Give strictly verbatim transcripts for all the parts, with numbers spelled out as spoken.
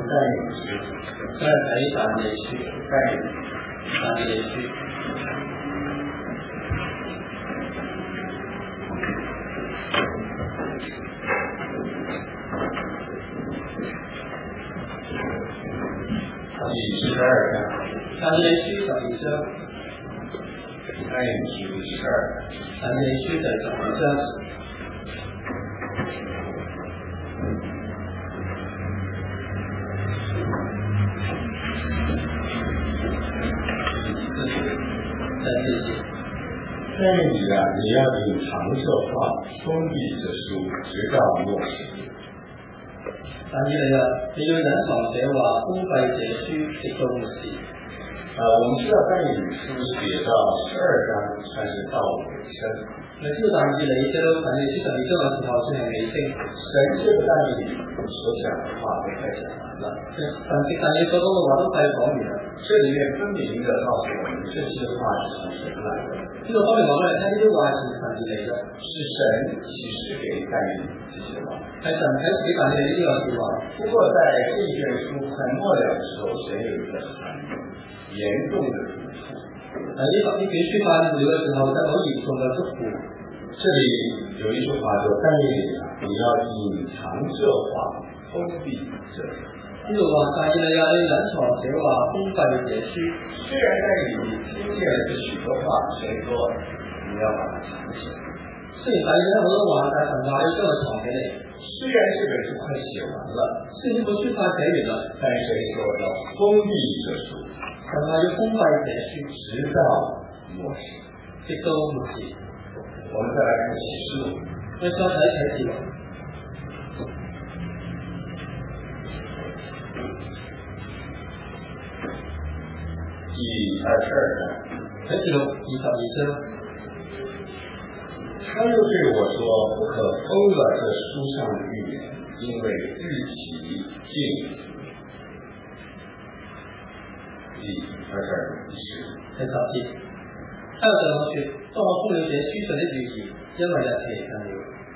带领区， 再睇但地書， 带领但地書。 第十二章， 但地書十二章， 带领区十二， 但地書第十二章。 但是你啊，你要隐藏这话，封闭这书，直到末世。 但以理啊，你要隱藏這話，封閉這書，直到末世。 啊，我们知道但以理书写到十二章，算是到尾声。 你知道但以理寫到但地書十二章嘅時候，算係尾聲。 神這個但以理所講的話都快講完了， 神藉但以理所講嘅話都快講完啦。 這裡面分明的告訴我們，這些話是從神來的。 呢個方面講俾你聽，呢啲話係從神而嚟嘅， 是神啟示給但以理這些話， 係神啟示俾但以理呢個說話。 不過在這一卷書很末了的時候，神有一個很嚴重的囑咐。 喺呢呢卷書快末了嘅時候，就好嚴重嘅囑咐。 這裡有一句話說：但以理啊，你要隱藏這話，封閉這書。 呢度話但以理啊，你隱藏這話，封閉這書。 雖然但以理聽見了這許多話，神說你要把它藏起來。 雖然但以理好多話，但神話要將佢藏起嚟。 雖然這本書快寫完了， 雖然呢本書快寫完啦， 但神說要封閉這書， 神話要封閉這書， 直到末世， 直到末世。 我們再來看啟示錄， 我哋再睇啟示錄。 第二十二章， 啟示錄二十二章， 他又對我說：不可封了這書上的預言，因為日期近。第二十二章第十第十節，他又對我說：當我封了這書上的預言，因為日期近了。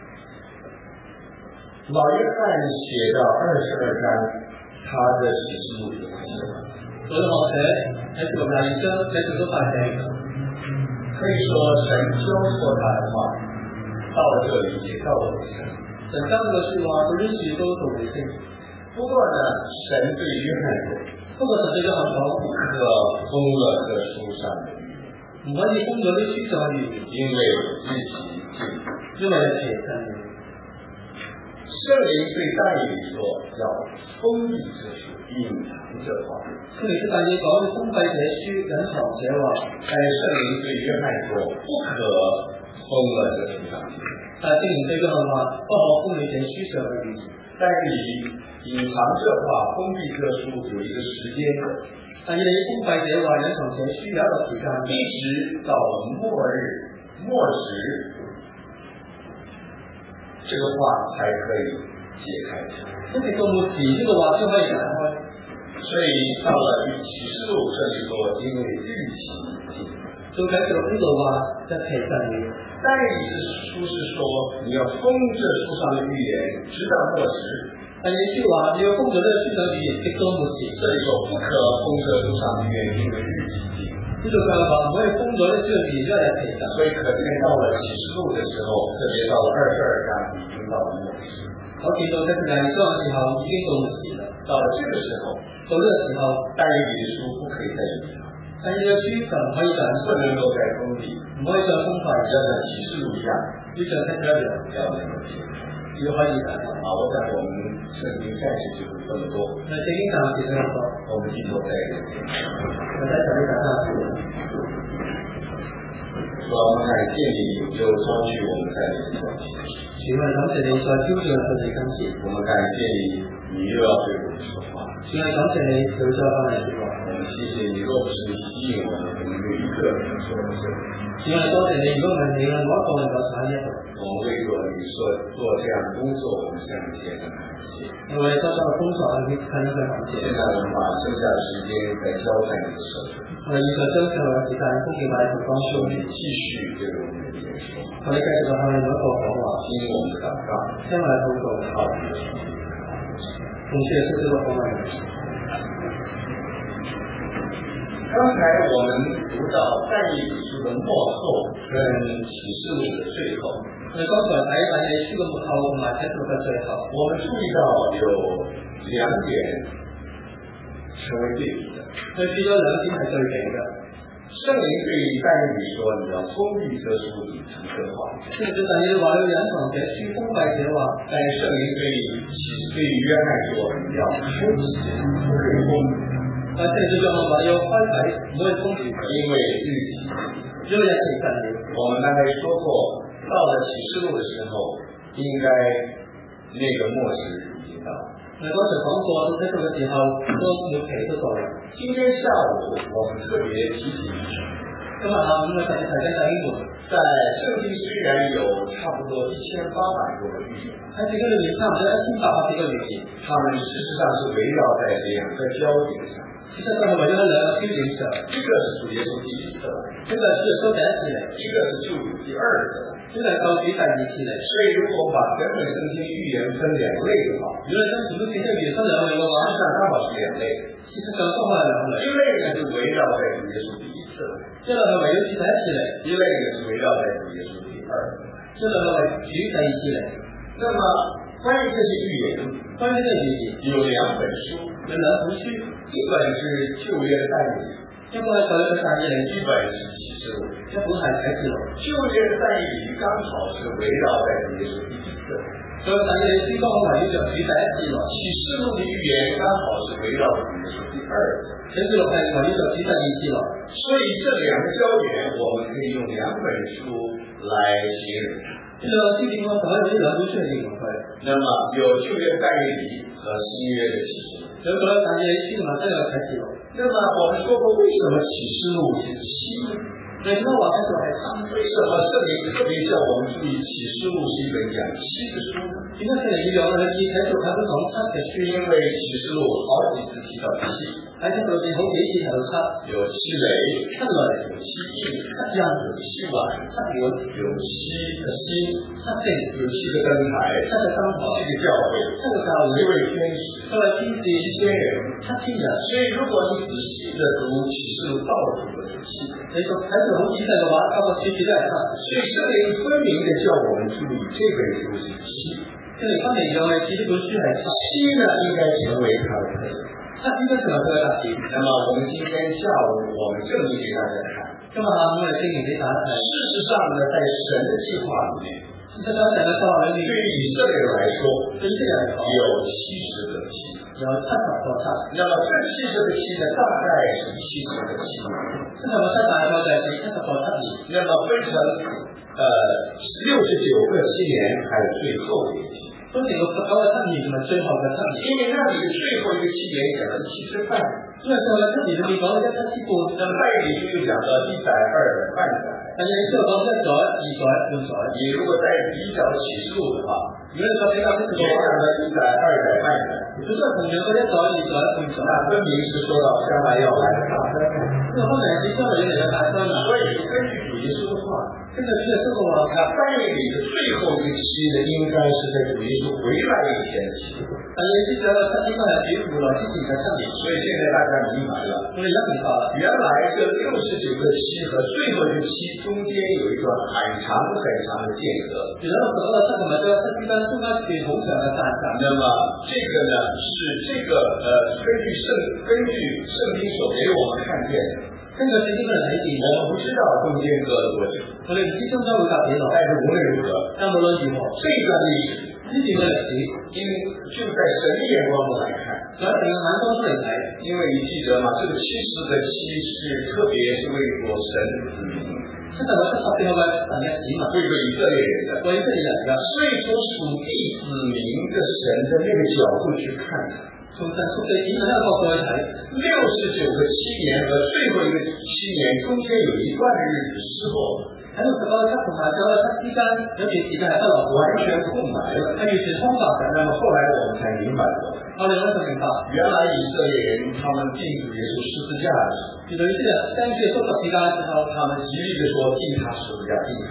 老約翰寫到二十二章，他的啟示錄就快寫完了。 所以我寫啟示錄廿二章，啟示都快寫完了。 可以說神交託他的話，到了這裡也到了尾聲。 神將這個說話到呢處都到尾聲。 不過呢，神對約翰說： 不過神對約翰講， 不可封了這書上的預言， 唔可以封咗啲書上嘅預言， 因為日期近。 因為日期近了。 聖靈對但以理說：要封閉這書，隱藏這話。 聖靈對但以理講：封閉這書，隱藏這話。 但聖靈對約翰說：不可封了這書上的預言。 但聖靈對約翰話：不可封你這書上嘅預言。 但以理隱藏這話，封閉這書有一個時間的。 但以理封閉這話，隱藏這書有一個時間， 一直到末日末時，這個話才可以解開起來。 一直到末時，呢個話先可以解開。 所以到了啟示錄這裡說，因為日期近。 到啟示錄呢度話日期近了。 但以理書是說你要封這書上的預言，直到末時。 但你書話你要封咗呢個書上預言，直到末時。 這裡說不可封這書上的預言，因為日期近。 呢度就係話唔可以封咗呢書上預言，因為日期近。 所以可見到了啟示錄的時候，特別到了二十二章已經到了末時。 我見到喺第二章嘅時候已經到末時啦。 到了這個時候， 到呢個時候， 但以理的書不可以再隱藏。 但係呢個書神可以再不能夠再封閉， 唔可以再封閉， 要像啟示錄一樣， 要像啟示錄一樣， 要能夠解開。 要可以解開。 啊，我想我們聖經暫時就這麼多。 那聖經暫時就咁多。 我們低頭再見。 我再講一講啊。 說我們感謝你，又招聚我們在你的腳前。 主啊，感謝你再招聚我哋今次。 我們感謝你，你又要對我們說話。 主啊，感謝你又再翻嚟說話。 我們謝謝你，若不是你吸引我們，我們沒有一個人說到這裡。 主啊，多謝你，如果唔係你，我一個能夠踩一步。 我們為做你說做這樣的工作，我們向你獻上感謝。 因為做這樣的工作，我們向你感謝。 現在我們把剩下的時間再交在你的手中。 我哋現在將剩下嘅時間奉獻喺你當中， 你繼續對我們的人說話。 我哋繼續向你每一個講話， 聽我們的禱告， 聽我哋禱告， 好。 从这是这个方面。 刚才我们读到但以理书的末后跟启示录的最后， 我哋剛才睇但以理書嘅末後同埋啟示錄嘅最後， 我們注意到有兩點成為對比的。 佢睇咗兩點係對比嘅。 聖靈對但以理說：你要封閉這書，隱藏這話。 聖經但以理話要隱藏這書，封閉這話。 但聖靈對對約翰說：你要開啟，不可以封閉。 但聖經就話要開啟，唔可以封閉， 因為日期。 因為日期近了。 我們剛才說過，到了啟示錄的時候，應該那個末日已經到。 我剛才講過，到啟示錄嘅時候，都末期都到了。 今天下午我們特別提醒今日下午我特別提醒弟兄們， 在聖經雖然有差不多一千八百多個預言， 喺聖經裏面差唔多一千八百幾個預言， 他們事實上是圍繞在兩個焦點上。 其實就係圍繞喺兩個焦點上， 一個是主耶穌第一次來， 一個係主耶穌第一次嚟， 一個是救主第二次來。 一個係救主第二次嚟。 所以如果把整本聖經預言分兩類的話， 如果將全部聖經預言分兩類嘅話， 實際上剛好是兩類。 事實上都係兩類。 一類呢就圍繞在主耶穌第一次來， 一類係圍繞主第一次嚟， 一類呢是圍繞在主耶穌第二次來， 一類係為主第二次嚟。 那麼關於這些預言， 關於呢個預言有兩本書， 有兩本書， 一本是舊約的但以理， 一個係舊約嘅但以理， 一本是啟示錄， 一本係啟示錄。 舊約的但以理剛好是圍繞在主耶穌第一次來， 所以但以理書剛好圍繞着主第一次來。 啟示錄的預言剛好是圍繞着主耶穌第二次來， 啟示錄係圍繞着主第二次來。 所以這兩個焦點我們可以用兩本書來形容它。 呢兩個焦點我可以用呢兩本書嚟形容佢。 那麼有舊約但以理和新約的啟示錄。 有舊約但以理書同埋新約啟示錄。 那麼我們說過，為什麼啟示錄是七呢？ 為什麼話啟示錄係三？ 為什麼聖靈特別叫我們注意啟示錄是一本講七的書呢？ 點解聖靈要讓我哋以啟示錄係本講七嘅書？ 因為啟示錄好幾次提到七， 喺啟示錄入邊好幾次提到七， 有七雷， 七雷， 有七印， 七印， 有七碗， 七碗， 有七個星， 七星， 有七個燈台， 七個燈台， 七個教會， 七個教會， 七位天使， 七位天使， 七千人， 七千人。 所以如果你仔細的讀啟示錄到底的是七， 你讀啟示錄好仔細嘅話，包括書字都係七。 所以聖靈分明的叫我們注意這本書是七。 聖靈分明讓我哋知呢本書係七。 七呢應該成為它的特點。 七應該成為佢嘅特點。 那麼我們今天下午我們證明給大家看。 今日下午我哋證明俾大家睇。 事實上呢，在神的計劃裏面， 事實上神嘅計劃裏面，對於以色列來說， 對以色列來講， 有七十個七。 有七十個七。 那麼這七十個七呢，大概是七十個七年。 七十個七大概就係七十個七年。 那麼分成呃六十九個七年，還有最後一個七年。 分成六十九個七年同埋最後嘅七年。 因為那裡的最後一個七年講了七十半。 因為最後嘅七年裏面講咗一七之半。 那麼但以理就講到一載二載半載。 但係你之後講一載、二載、半載。 你如果再比較啟示錄的話， 如果你再比較啟示錄嘅話， 講到一載二載半載。 如果同樣嘅一載、二載、半載， 那分明是說到將來要來的大災難。 這個分明是將來要來的大災難。 所以根據主耶穌的話， 根據主耶穌的話， 那但以理的最後一個期呢，應該是在主耶穌回來以前的期。 但係呢個七應該係主回來之前嘅七年。 所以現在大家明白了， 我哋而家明白啦。原來這六十九個期和最後一個期中間有一段很長很長的間隔。 原來六十九個七同埋最後七之間中間一段好長嘅間隔。 那麼這個呢，是這個呃根據聖根據聖經所給我們看見的。 根據聖經嘅睇見， 我們不知道中間隔了多久， 我哋唔知中間會隔幾耐。 但是無論如何， 但無論如何， 這段歷史， 呢段嘅歷史， 因為就在神的眼光中來看， 在神嘅眼光中嚟睇， 因為你記得嘛，這個七十個七是特別是為咗神的子民， 七十個七特別係為神嘅子民， 為咗以色列人的， 為以色列人嘅， 所以從屬地子民的神的那個角度去看。 從神屬地子民呢個角度去睇， 六十九個七年和最後一個七年中間有一段的日子是否喺六十九個七同埋九個七之間有段時間係不落完全空白了， 係完全空白嘅。 那麼後來我們才明白了， 我哋咧就明白， 原來以色列人他們定主耶穌十字架的時候， 原來以色列跟住耶穌十字架嘅時候， 他們極力地說定他十字架，定他十字架。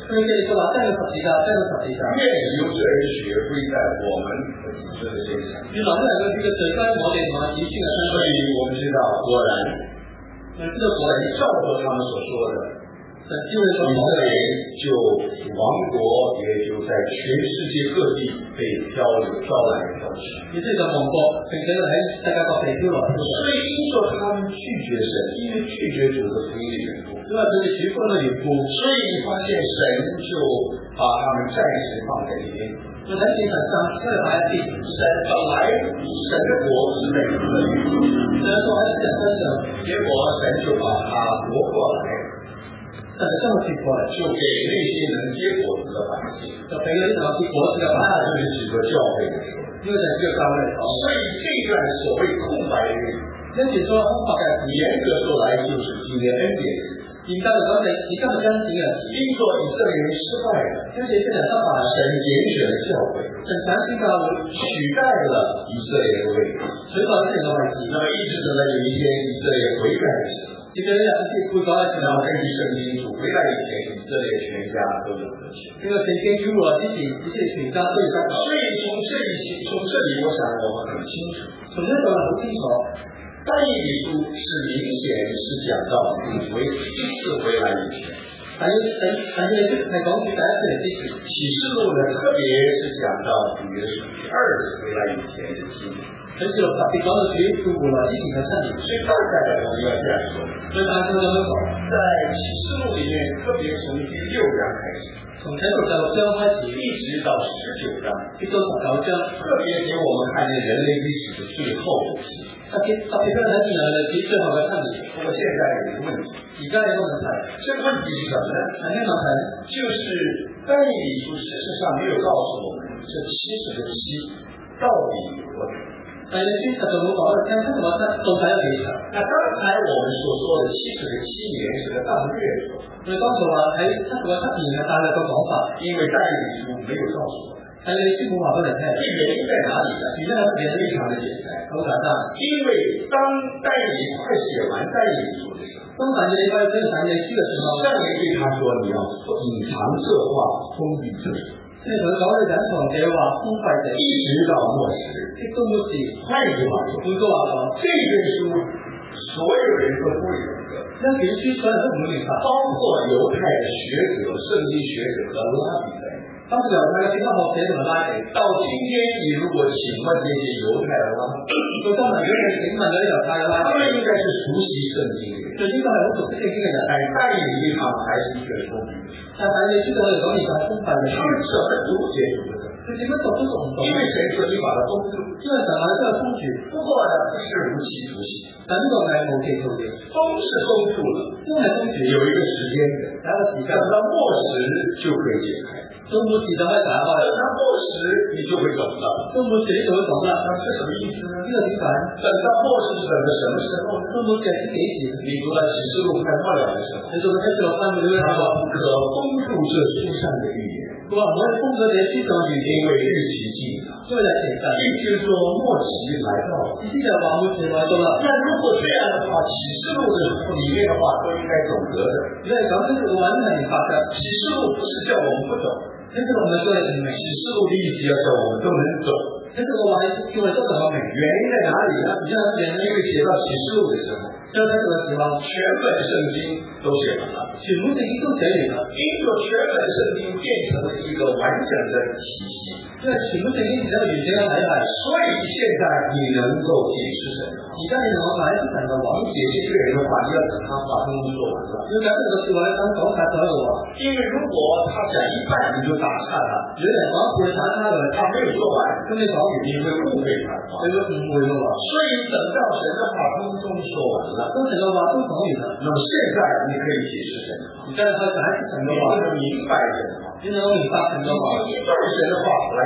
所以这里说到再有十字架，再有十字架。 愿由这人血归在我们和子孙的身上。 原來呢係個叫做罪歸我哋同埋子孫嘅身上。 所以我们知道，果然， 我知道果然照着他们所说的， 神基會所以色列就王国也就在全世界各地被漂流漂来漂去。 以色列就亡國，並且喺世界各地漂來漂去。 所以因着他們拒絕神，因為拒絕主的福音的緣故， 因為佢哋主福音嘅緣故， 所以你發現神就把他們暫時放在一邊。 我睇見神暫時將佢擺一邊。 神本來神的國是每個人神嘅國喺人身上， 結果神就把他奪過來。 神就將佢奪過嚟， 就給那些能結果子的百姓， 就俾嗰啲能夠結果子嘅百姓， 那就是指着教會嚟說。 呢個就係呢個教會嚟講。 所以這段所謂空白的日子， 跟住說空白嘅日子， 嚴格說來就是今天恩典日子。 嚴格嚟講係而家嘅恩典嘅日子。 因着以色列人失敗了， 跟住以色列人失敗， 神揀選了教會， 神揀選教會取代了以色列的位置， 取代以色列嘅位置。 那麼一直等到有一天以色列悔改的時候， 直到一日悔改嘅時候， 然後根據聖經主回來以前，以色列全家都有得救。 呢個聖經主回來之前，以色列全家都有得救。 所以從這裡從這裡，我想我們很清楚， 從呢度好清楚。 但以理書是明顯是講到主為第一次回來以前， 但係但但係係講住第一次嚟之前。 啟示錄呢特別是講到主耶穌第二次回來以前的七年。 啟示錄特別講到主耶穌回來之前嘅七年。 所以大概我們要這樣說， 所以大家咁樣講， 在啟示錄裡面特別從第六章開始， 從啟示錄第六章開始， 一直到十九章， 直到十九章， 特別給我們看見人類歷史的最後的七年。 特別特別俾我睇見人類歷史最後嘅七年。 不過現在有一個問題， 而家有個問題， 這個問題是什麼呢？ 係咩問題？ 就是但以理書事實上沒有告訴我們這七十個七到底有多長。 但係你先實在冇講，聽清楚得到底有幾長？ 那剛才我們所說的七十個七年是個當月說法， 我哋剛才話喺七個七年嘅大略嘅講法， 因為但以理書沒有告訴我們。 但係你先冇話俾你聽， 這原因在哪裡呢？ 原因係非常的簡單，好簡單。 因為當但以理快寫完但以理書的時候， 當但以理快寫完但以理書嘅時候， 聖靈對他說：你要隱藏這話，封閉這書。 聖靈同佢講你隱藏這話，封閉這書， 一直到末時， 直到末時。 換一句話說， 換句話講， 這卷書所有人都不會明白， 呢卷書所有人都唔會明白， 包括猶太的學者、聖經學者和拉比在內。 包括猶太嘅經學學者同埋拉比。 到今天，你如果請問這些猶太的拉比， 到今日如果你請問嗰啲猶太嘅拉比， 他們應該是熟悉聖經的人， 就應該係好熟悉聖經嘅人。 但但以理他們還是一個封閉的書。 但係你知道我哋講而家係封閉嘅書， 他們怎麼讀也讀不懂， 佢點樣讀都讀唔到。 因為誰說你把它封住？ 因為神話你都係封住。 不過呢，不是無期徒刑， 但呢個係無期徒刑， 封是封住了， 都係封住， 有一個時間的， 有一個時間， 等到末時就可以解開。 到末時就可以解開， 等到末時你就會懂了。 到末時你就會懂啦。 那這什麼意思呢？ 呢個點解？ 等到末時是等到什麼時候呢？ 到末時係幾時？ 你讀到啟示錄快末了的時候， 你讀到啟示錄快末了嘅時候， 不可封住這書上的預言。 佢話唔可以封咗你書上預言， 因為日期近了， 因為日期近， 意思就是說末期來到了。 意思就係話末期來到啦。 那如果這樣的話，啟示錄的裡面的話都應該懂得的。 因為咁樣嘅話，你係明白嘅。 啟示錄不是叫我們不懂， 啟示錄唔係叫你唔明， 啟示錄的意思要叫我們都能懂。 啟示錄話係叫我哋都能夠明。 原因在哪裡呢？ 原因原因因為寫到啟示錄的時候， 所以啟示錄嘅時候， 全本聖經都寫完了， 全部聖經都寫完啦。 因為全本聖經變成了一個完整的體系， 因為全部聖經係一個完整嘅體系， 所以現在你能夠解釋神的話。 而家你同我解釋神嘅話， 解釋這個人的話，你要等他話通通說完了。 要解釋個說話，等講晒所有嘅話。 因為如果他講一半你就打岔他， 有人講一半打岔佢， 他沒有說完， 咁你講完你會誤會他的話， 你會誤會嘅話。 所以等到神的話通通說完了， 當神嘅話都講完啦， 那麼現在你可以解釋神的話， 而家你可以解釋神嘅話， 你能明白神的話， 你能夠明白神嘅話， 你對神的話來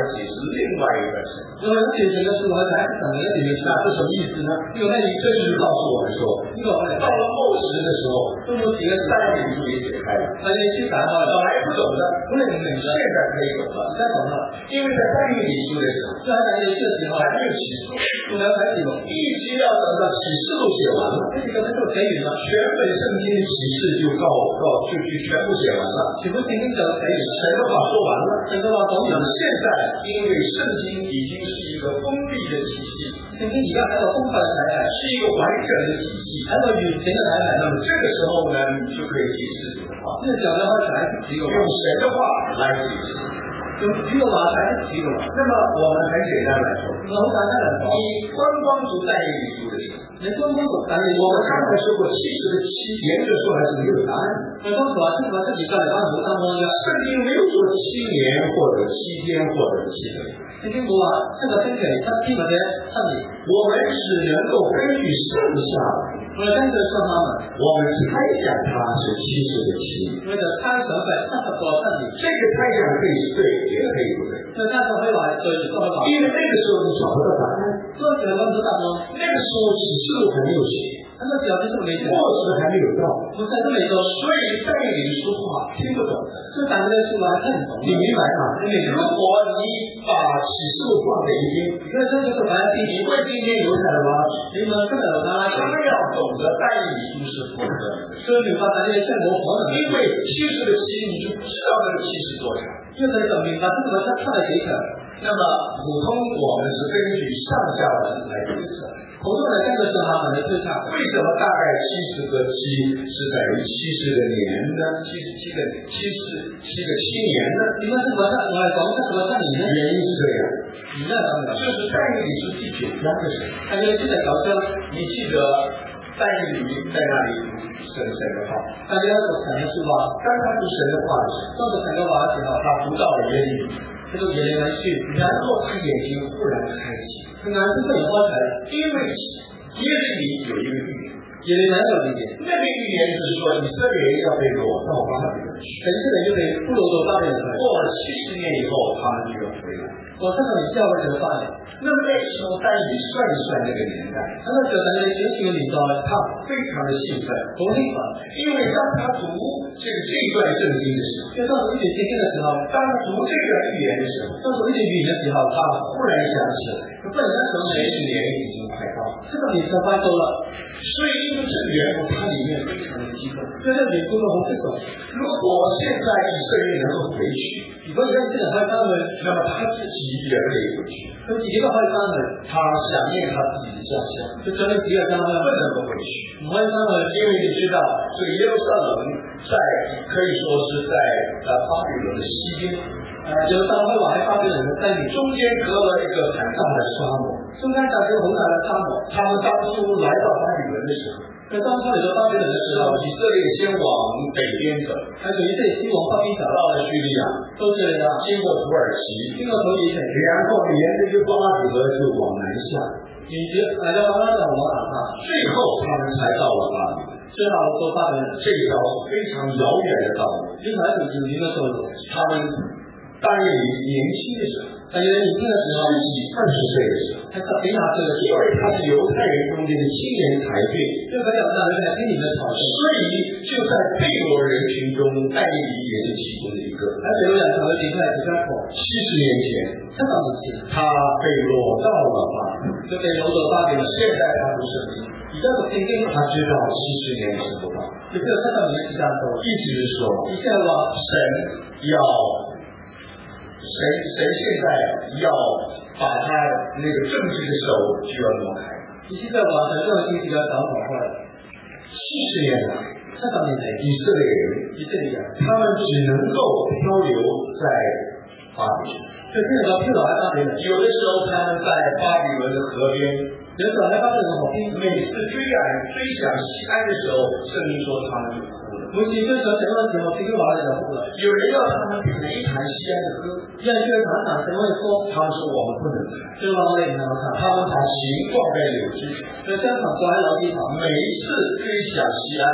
启示另外一个神。 因为解决的是我才是怎么样解决？ 那这什么意思呢？ 因为那你这就是告诉我们说，到了末时的时候， 都有几个带领就也解开了。 那些去感冒本来不懂的， 不能明现在可以懂了， 现在懂了。 因为在但以理书的时候， 这还感觉这个时候还没有启示录， 不能开启了， 必须要等到启示录写完了， 这个能够给予了， 全本圣经的启示就告告就就全部写完了， 全部圣经都给予， 神的话说完了， 神的话懂了。 现在因为圣经已经是一个封闭的体系， 圣经以外还有公开的台海， 是一个完整的体系， 还有与神的台海。 那么这个时候呢，你就可以解释这个话。 这讲的话才是只有用神的话来解释， 用只有马才是只有马。 那么我们很简单来说， 我们简单来说， 你观光族但以理书的时候， 你观光族但以理书， 我们刚才说过，其实的七严格说还是没有答案。 我刚说是把自己在按图当中一样， 圣经没有说七年或者七天或者七个月。 圣经不啊，这个真给他听了的上面， 我们只能够根据剩下的。 我跟着说他们， 我们猜想它是七十的七， 为了猜成本三十多上面， 这个猜想可以对，也可以不对。 那但是会来，所以这么搞。 因为那个时候你找不到答案， 做起来问题大多。 那个时候启示录还没有写， 他们表示是没写， 末时还没有到， 不是是没说， 所以带领说话听不懂的。 是感觉出来看懂。 你明白吗？如果你把启示录放在一边， 那这就是白地， 你会今天犹太的吗？ 你们根本他他们要懂得带领书是不可能的。 所以你把咱这些建国活的， 因为七十的七，你就不知道这个七是多少。 就这个明白这个他差了几层。 那么普通我们是根据上下文来推测， 普通人跟着是他们的推测。 为什么大概七十个七是等于七十个年呢？七十七个七十七个七年呢？ 你们是怎么看？我讲是怎么看你呢？ 原因是这样， 你那当然就是但以理是第九章的时候， 他就记得搞笑， 你记得但以理在那里读神神的话， 大家所讲的是吧？ 当他读神的话的时候， 当时神的话的时候， 他读到了耶利米。 这个也能去， 然后他眼睛忽然开启， 很难是被花财， 因为耶利米有一个预言， 也能有一点， 那个预言就是说以色列要被掳到巴比伦去， 神这个就被俘虏到巴比伦去， 过了七十年以后他们就要回来。 我看到你教会这个话呢， 那么那时候但你算一算那个年代， 他那时候咱们年轻的领导呢， 他非常的兴奋， 多兴奋， 因为当他读这个这段圣经的时候， 就当时一点新鲜的时候， 当他读这段预言的时候， 当时一点语言的时候， 他忽然想起来， 不然那时候七十年已经快到了， 这个你才快多了， 所以因为这个缘故，它里面非常的激动。 这个你不能红这种， 如果现在以色列能够回去， 如果你看现在还他们， 那么他自己也可以回去。 他几个还他们， 他想念他自己的家乡， 就真的几个他们不能够回去。 不会他们， 因为你知道，这个耶路撒冷在可以说是在呃巴比伦的西边， 呃，就是当会往还巴比伦的在里中间隔了一个很大的沙漠。 中间长着红海的沙漠， 他们当初来到巴比伦的时候， 在当初来到巴比伦的时候， 以色列先往北边走， 还有一对西往巴比走到了叙利亚， 都是的， 经过土耳其， 经过土耳其， 然后沿着这个巴比伦就往南下， 以及来到巴拉岛往哪上， 最后他们才到了巴比伦。 最好说巴比伦， 这条非常遥远的道路， 另外一种有一个说法， 他们大约年轻的时候， 大约年轻的时候， 十几二十岁的时候， 还是非常岁的时因为他是犹太人中间的青年才俊， 这个两大人来跟你们讨论， 所以就在贝罗人群中，但以理也是其中的一个。 而且有两条的离开比较口， 七十年前， 这个东西， 他被落到了巴比伦， 就被掳到巴比伦。 现在他不圣经， 比较的天经， 他知道七十年是不到， 就这个看到你们是这样说， 意思是说， 一下话神要。神神现在要把他那个政治的手就要挪开。 你现在把神这种心比较早跑坏了。 七十年来， 这方面的以色列人， 以色列人， 他们只能够漂流在巴比伦。 就这个漂流在巴比伦。 有的时候他们在巴比伦的河边， 有时候在巴比伦好听。 每次追赶追想西安的时候，圣经说他们就哭了。 不是就是说什么时候这个娃就哭了。 有人要他们谈一谈西安的歌， 要去谈谈什么说， 他们说我们不能谈， 就往那里谈谈。 他们把形状在柳枝上， 在香港过来老地方， 每一次追想西安，他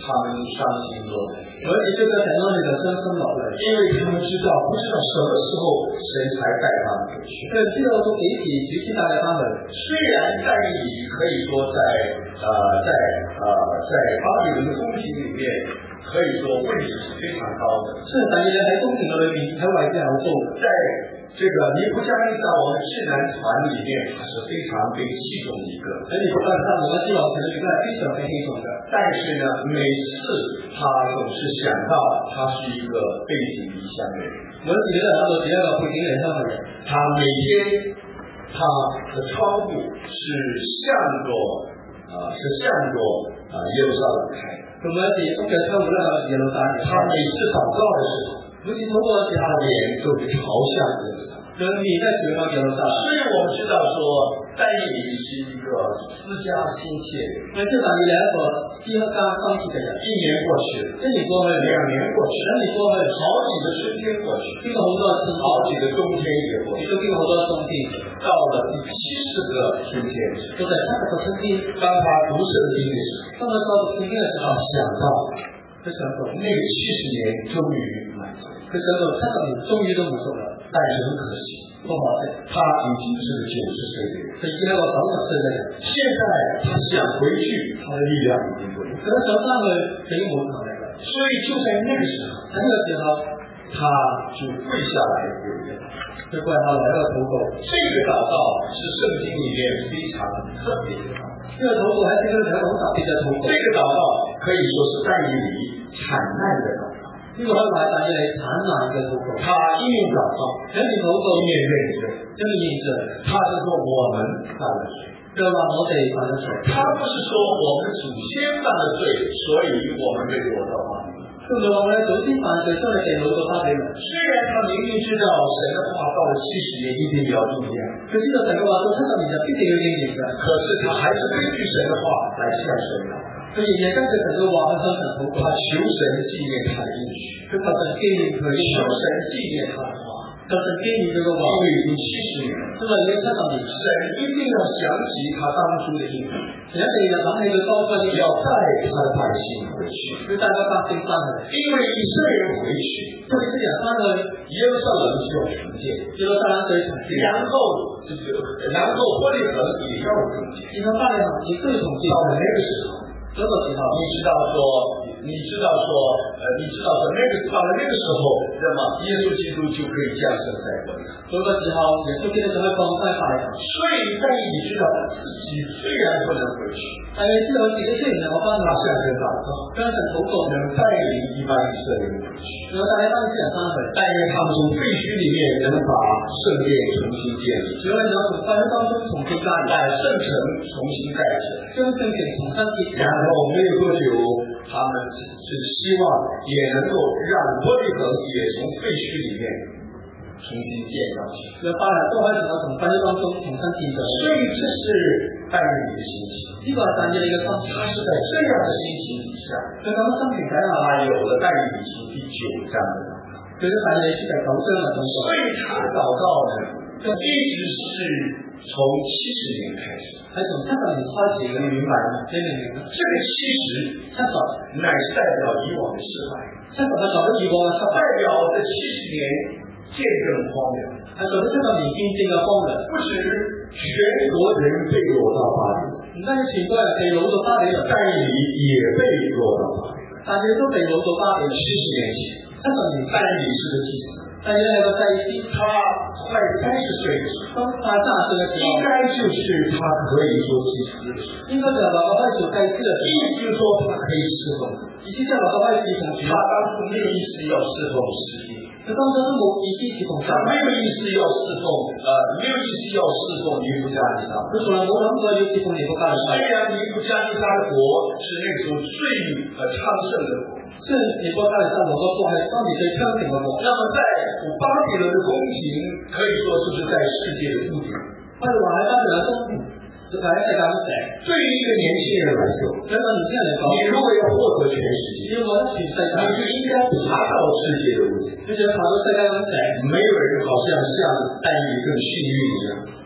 他们伤心落泪， 而且就在很多人的深深落泪， 因为他们知道不知道什么时候神才带他们回去。 对，知道都给起举起带来他们。 虽然但以理可以说在呃在呃在巴比伦的宫廷里面，可以说位置是非常高的。 是但以理喺宮廷嘅裏面喺位置好高。 在这个尼布加利撒王的智囊团里面，他是非常被器重的一个。 喺尼布加利撒王嘅之王團裏邊都係非常被器重嘅。但是呢，每次他總是想到他是一個背井離鄉的人。 每次都係諗到自己一個背井離鄉嘅人。 他每天他的窗戶是向着啊、呃，是向着啊、呃、耶路撒冷開。 咁每一次屋嘅窗戶咧係耶路撒冷。 他每次禱告的時候， 每次禱告嘅時候， 臉都是朝向耶路撒冷。 佢面在朝向耶路撒冷。 所以我們知道說，但以理是一個思家心切的人。 因為但以理係一個思家心切嘅人。 一年過去， 一年過去， 兩年過去， 兩年過去， 好幾個春天過去， 經過好多春天， 好幾個冬天也過去， 亦都經過好多冬天。 到了第七十個春天， 就在七十個春天， 當他讀聖經的時候， 當他讀聖經嘅時候， 想到， 佢想到那個七十年終於滿足， 佢想到七十年終於都滿足了， 但是很可惜， 不可惜， 他已經是個九十歲的人， 佢已經係個九十歲嘅人。 現在他想回去，他的力量已經不夠， 佢想翻去已經冇能力了。 所以就在那個時候， 喺呢個時候， 他就跪下來跪了， 佢跪下來喺度禱告。 這個禱告是聖經裏面非常特別的。 呢個禱告喺聖經裏面係一個好特別嘅禱告。 這個禱告可以說是但以理慘難的禱告。 呢個可以話係但以理慘難嘅禱告。 他一面禱告， 一面禱告， 一面認罪， 一面認罪。 他是說我們犯了罪， 就話我哋犯咗罪。 他不是說我們祖先犯了罪，所以我們被擄到巴比倫。 就唔係話我哋祖先犯罪，所以被擄到巴比倫。雖然他明明知道神的話到了七十年一定要應驗， 佢知道神嘅話到七十年就必定要應驗嘅， 可是他還是根據神的話來向神禱告。 佢仍然根據神嘅話去向神禱告。 他求神紀念他的應許， 佢求神紀念佢， 求神紀念他的話， 求神紀念佢嘅話。 因為已經七十年了， 因為已經七十年， 神一定要想起他當初的應許， 神一定要諗起佢當初要帶他的百姓回去， 要帶他百姓翻去。 因為以色列人回去， 因為以色列人翻去， 耶路撒冷就要重建， 耶路撒冷就要重建， 然後然後伯利恆也要重建， 然後伯利恆也都要重建。 到了那個時候。 嗰個時候， 你知道說，你知道說，呃，你知道說，那個到了那個時候，那麼耶穌基督就可以降生在伯利恆。 嗰個時候，耶穌基督就可以降生在伯利恆。 所以但以理知道自己雖然不能回去， 但係知道自己雖然能夠翻去， 他向神禱告， 向神禱告， 能帶領一班以色列人回去， 能夠帶領一班以色列人翻去， 但願他們從廢墟裡面能把聖殿重新建立， 只要能夠從廢墟當中重新建立， 把聖城重新蓋起來， 將聖城重新建立。 然後沒有多久，他們是希望也能夠讓伯利恆也從廢墟裡面重新建造起來， 讓巴蘭都可以能夠從廢墟當中重新建造。 所以這是但以理的心情， 呢個係但以理嘅心情。 他是在這樣的心情底下， 佢咁嘅心情底下， 他有了但以理書第九章的禱告， 佢都但以理書第九章嘅禱告。 所以他的禱告呢，就一直是從七十年開始， 係從七十年開始嘅， 你明白嗎？ 你明唔明啊？ 這個七十七十乃是代表以往的失敗， 七十係代表以往嘅失敗， 代表這七十年見證荒涼， 係代表七十年見證嘅荒涼。 不止全國人被擄到巴比倫， 唔單止全國人被擄到巴比倫， 但以理也被擄到巴比倫， 但係都被擄到巴比倫。 七十年前， 七十年前， 但以理是個祭司， 但係係個祭司， 他快三十歲的時候， 當快三十歲嘅時候， 應該就是他可以做祭司的時候， 應該就係話我可以做祭司嘅時候， 意思就是說他可以侍奉， 意思即係話我可以侍奉主。 他當初沒有意思要侍奉世界， 佢當初都冇意思侍奉神， 他沒有意思要侍奉，呃，沒有意思要侍奉尼布加利撒， 佢從來冇諗過要侍奉尼布加利撒。 雖然尼布加利撒的國是那個時候最呃昌盛的國， 雖然尼布加利撒王國係當年最昌盛嘅國， 那麼在巴比倫的宮廷可以說就是在世界的屋頂， 不如話喺巴比倫宮廷就係喺世界屋頂。 對於一個年輕人來說， 對一個年輕人嚟講， 你如果要獲得全世界， 要獲得全世界， 你就應該爬到世界的屋頂， 你就要爬到世界屋頂。 沒有人好像像但以理更幸運一樣。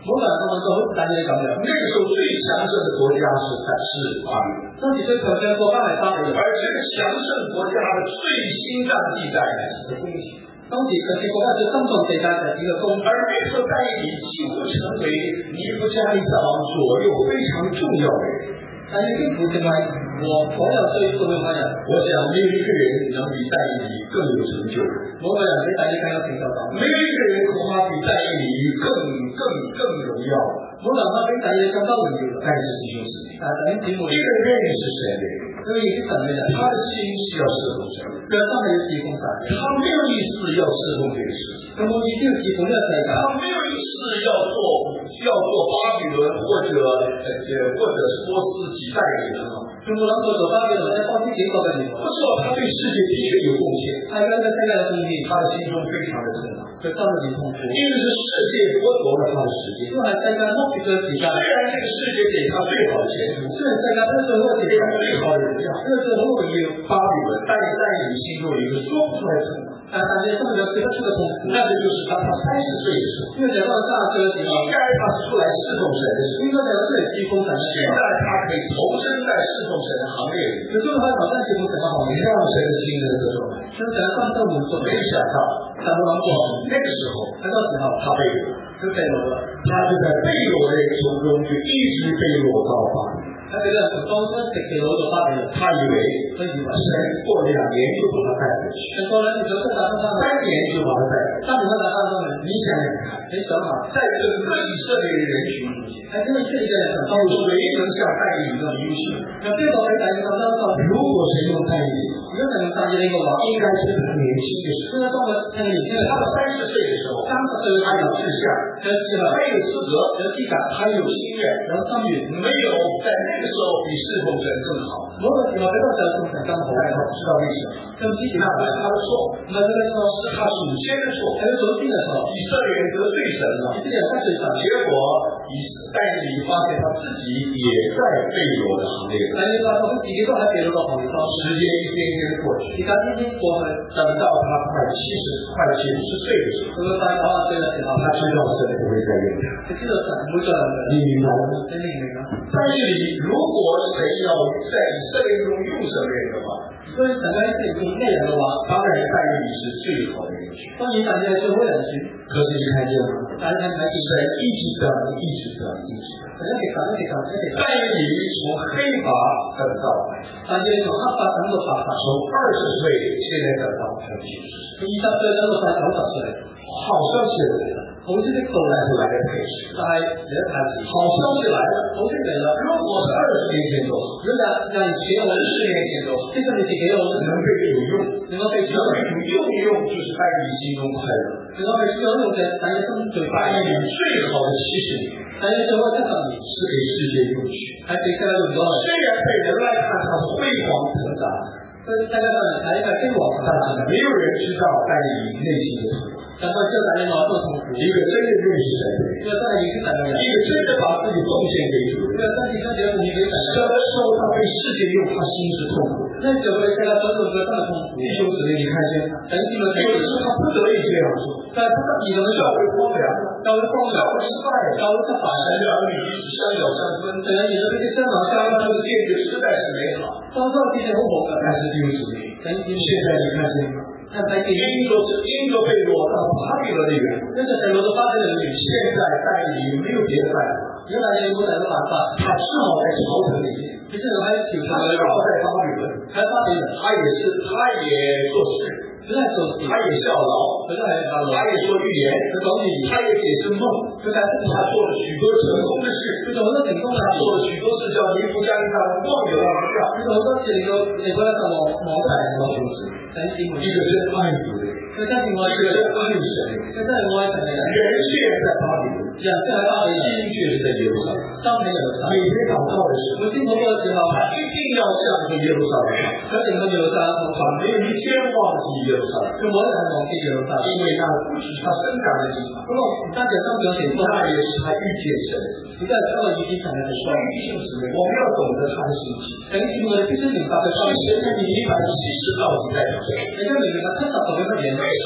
每個人都問到好似但以理咁樣。 那个时候最强盛的国家是在是巴比伦， 當時最強盛嘅國家係巴比倫， 而这个强盛国家的最心脏地带乃是在宫廷。 當時佢嘅國家最心臟地帶就係呢個宮， 而那时候但以理几乎成为尼布加利撒王左右非常重要的人。 但係幾乎成為和所有最重要嘅人。 我想没有一个人能比但以理更有成就。 冇個人比但以理更有成就感。 没有一个人恐怕比但以理更更更荣耀。 冇人可比但以理更加榮耀。 但是弟兄姊妹， 但係弟兄姊妹， 一个认识神的人， 佢認識神嘅人， 他的心是要侍奉神， 佢嘅心係要侍奉神， 他没有意思要侍奉这个世界， 佢冇意思要侍奉呢個世界， 他没有意思要做要做巴比伦或者呃或者波斯几代的人啊。 佢冇諗過做巴比倫或者波斯幾個嘅人。 不是他对世界的确有贡献， 係佢對世界有貢獻， 他的心中非常的痛苦， 佢心裏面痛苦， 因为是世界剥夺了他的时间， 因為世界剝奪咗時間。 虽然这个世界给他最好的前途， 雖然世界俾佢最好嘅時間， 最好的荣耀， 俾佢最好嘅榮耀， 巴比伦，但是在你心中有一个说不出来的痛苦。 但係你心裏有寫得出嘅痛苦， 那這就是當他三十歲的時候， 因為就係當佢三十歲嘅時候， 應該他是出來侍奉神的時候， 應該就係出嚟侍奉神嘅時候， 現在他可以投身在侍奉神的行列裏， 佢終於可以投身侍奉神嘅行列， 讓神的心能得到滿足。 將神嘅心得滿足。 沒想到， 但冇諗過那個時候， 喺嗰個時候， 他被擄， 佢被擄啦， 他就在被擄的人從中就一直被擄到巴比倫。 喺佢哋從當中一直被擄到巴比倫， 他以為佢以為神過兩年就把他帶回去， 神過兩年就將他帶翻三年就把他帶回去。 三年都帶翻翻嚟。 你想想看， 你想下， 在整個以色列的人群中間， 喺呢個以色列嘅人當中， 誰能像但以理那麼優秀？ 有邊個比但以理更優秀？ 如果誰用但以理， 如果神用但以理嘅話， 應該是他年輕的時候。 應該當佢趁年輕嘅時候， 他三十歲的時候， 三十歲他有志向， 有志向， 他有資格， 有資格， 他有心願， 有心願， 沒有在那個時候比侍奉神更好。 嗰個時候比嗰個時候仲更加好。 但他不知道為什麼， 就唔知點那不是他的錯， 唔係佢嘅錯， 是他祖先的錯， 係佢祖先嘅錯。 以色列人得罪神了， 以色列人得罪神， 結果以但以理發現他自己也在被擄的行列。 但係你發覺佢自己都喺被擄嘅行列當中。 時間一天一天過去， 時間一天過去， 等到他快七十、快九十歲的時候， 佢快九十歲嘅時候， 他知道神不會再用他。 佢知道神唔會再用佢。 你明白嗎？ 你明唔明啊？ 但是你如果神要在以色列中用什麼人的話， 所以神喺以色列用咩人嘅話， 當然但以理是最好的人選。 當然但以理係最好人選。 可是你看見嗎？ 但係睇見神一直等，一直等，一直等。 神一直等，一直等，一直等。 但以理從黑髮等到白髮， 但以理從黑髮等到白髮， 從二十歲現在等到他九十歲， 從二十歲等到快九十歲， 好消息來了， 好消息到嚟， 來得太遲， 但係嚟得太遲。 好消息來了， 好消息嚟啦！ 如果是二十年前做好， 如果廿廿年前我十年前做好， 即係你自己我能被主用， 能夠被主能被主用一用，就是但以理心中快樂。 能夠被主用用嘅，但係心最快但以理最好的七十年， 但係最好七十年是給世界用去。 係俾世界用咗嚟。 雖然被人來看他輝煌騰達， 對世界上人睇係輝煌騰達， 沒有人知道但以理內心的痛苦。 但係只有但以理內心嘅痛苦。 一個真的認識神的人， 一個真係認識神嘅人， 一個真的把自己奉獻給主的人， 一個真係將自己奉獻給神。 什麼時候他被世界用，他心是痛苦的。 那就被世界所用嘅真係痛苦。 弟兄姊妹，你看見嗎？ 等於咪有時他不得已這樣做， 但係不得已咁樣教會荒涼了， 教會荒涼， 教會失敗了， 教會失敗， 神的兒女彼此相咬相吞， 神嘅兒女彼此相咬相吞， 這個見證實在是美好。 當初見證好好嘅， 但是弟兄姊妹， 等於現在你看見嗎？ 但係見英國是英國被擄到巴比倫的緣故， 跟着被擄到巴比倫嘅緣故。 現在但以理沒有別的辦法， 如果但以理冇第二個辦法， 他只好在朝廷裏面， 佢只能喺朝廷裏他只好在巴比倫， 喺巴比倫， 他也是，他也做事， 佢都係做事， 他也效勞， 佢都係效勞， 他也說預言， 佢講預言， 他也解釋夢， 佢解釋他做了許多成功的事， 佢做好多成功嘅他做了許多事叫尼布加利撒王忘有了不掉， 佢做好多事令到令到一個王王都係弟兄姊妹， 等於一個真愛主的人， 佢真係愛一個真愛神的人， 佢真係愛神嘅人， 人雖然在巴比倫， 人即係巴比倫， 心卻是在耶路撒冷， 心喺耶路撒冷， 每天禱告的時候， 每天禱告嘅時候， 他一定要向着耶路撒冷， 佢一定去耶路撒冷禱告， 他沒有一天忘記耶路撒冷， 佢冇一日忘記耶路撒冷， 因為那不是他生長的地方， 不過唔單止係生長嘅地方， 那也是他遇見神的地方。 亦都係因為遇見神嘅地方。 所以弟兄姊妹，我們要懂得他的心情。 等於我哋必須明白佢心情。 神你明白七十到底代表什麼？ 你都明白七十代表乜嘢？ 為什麼？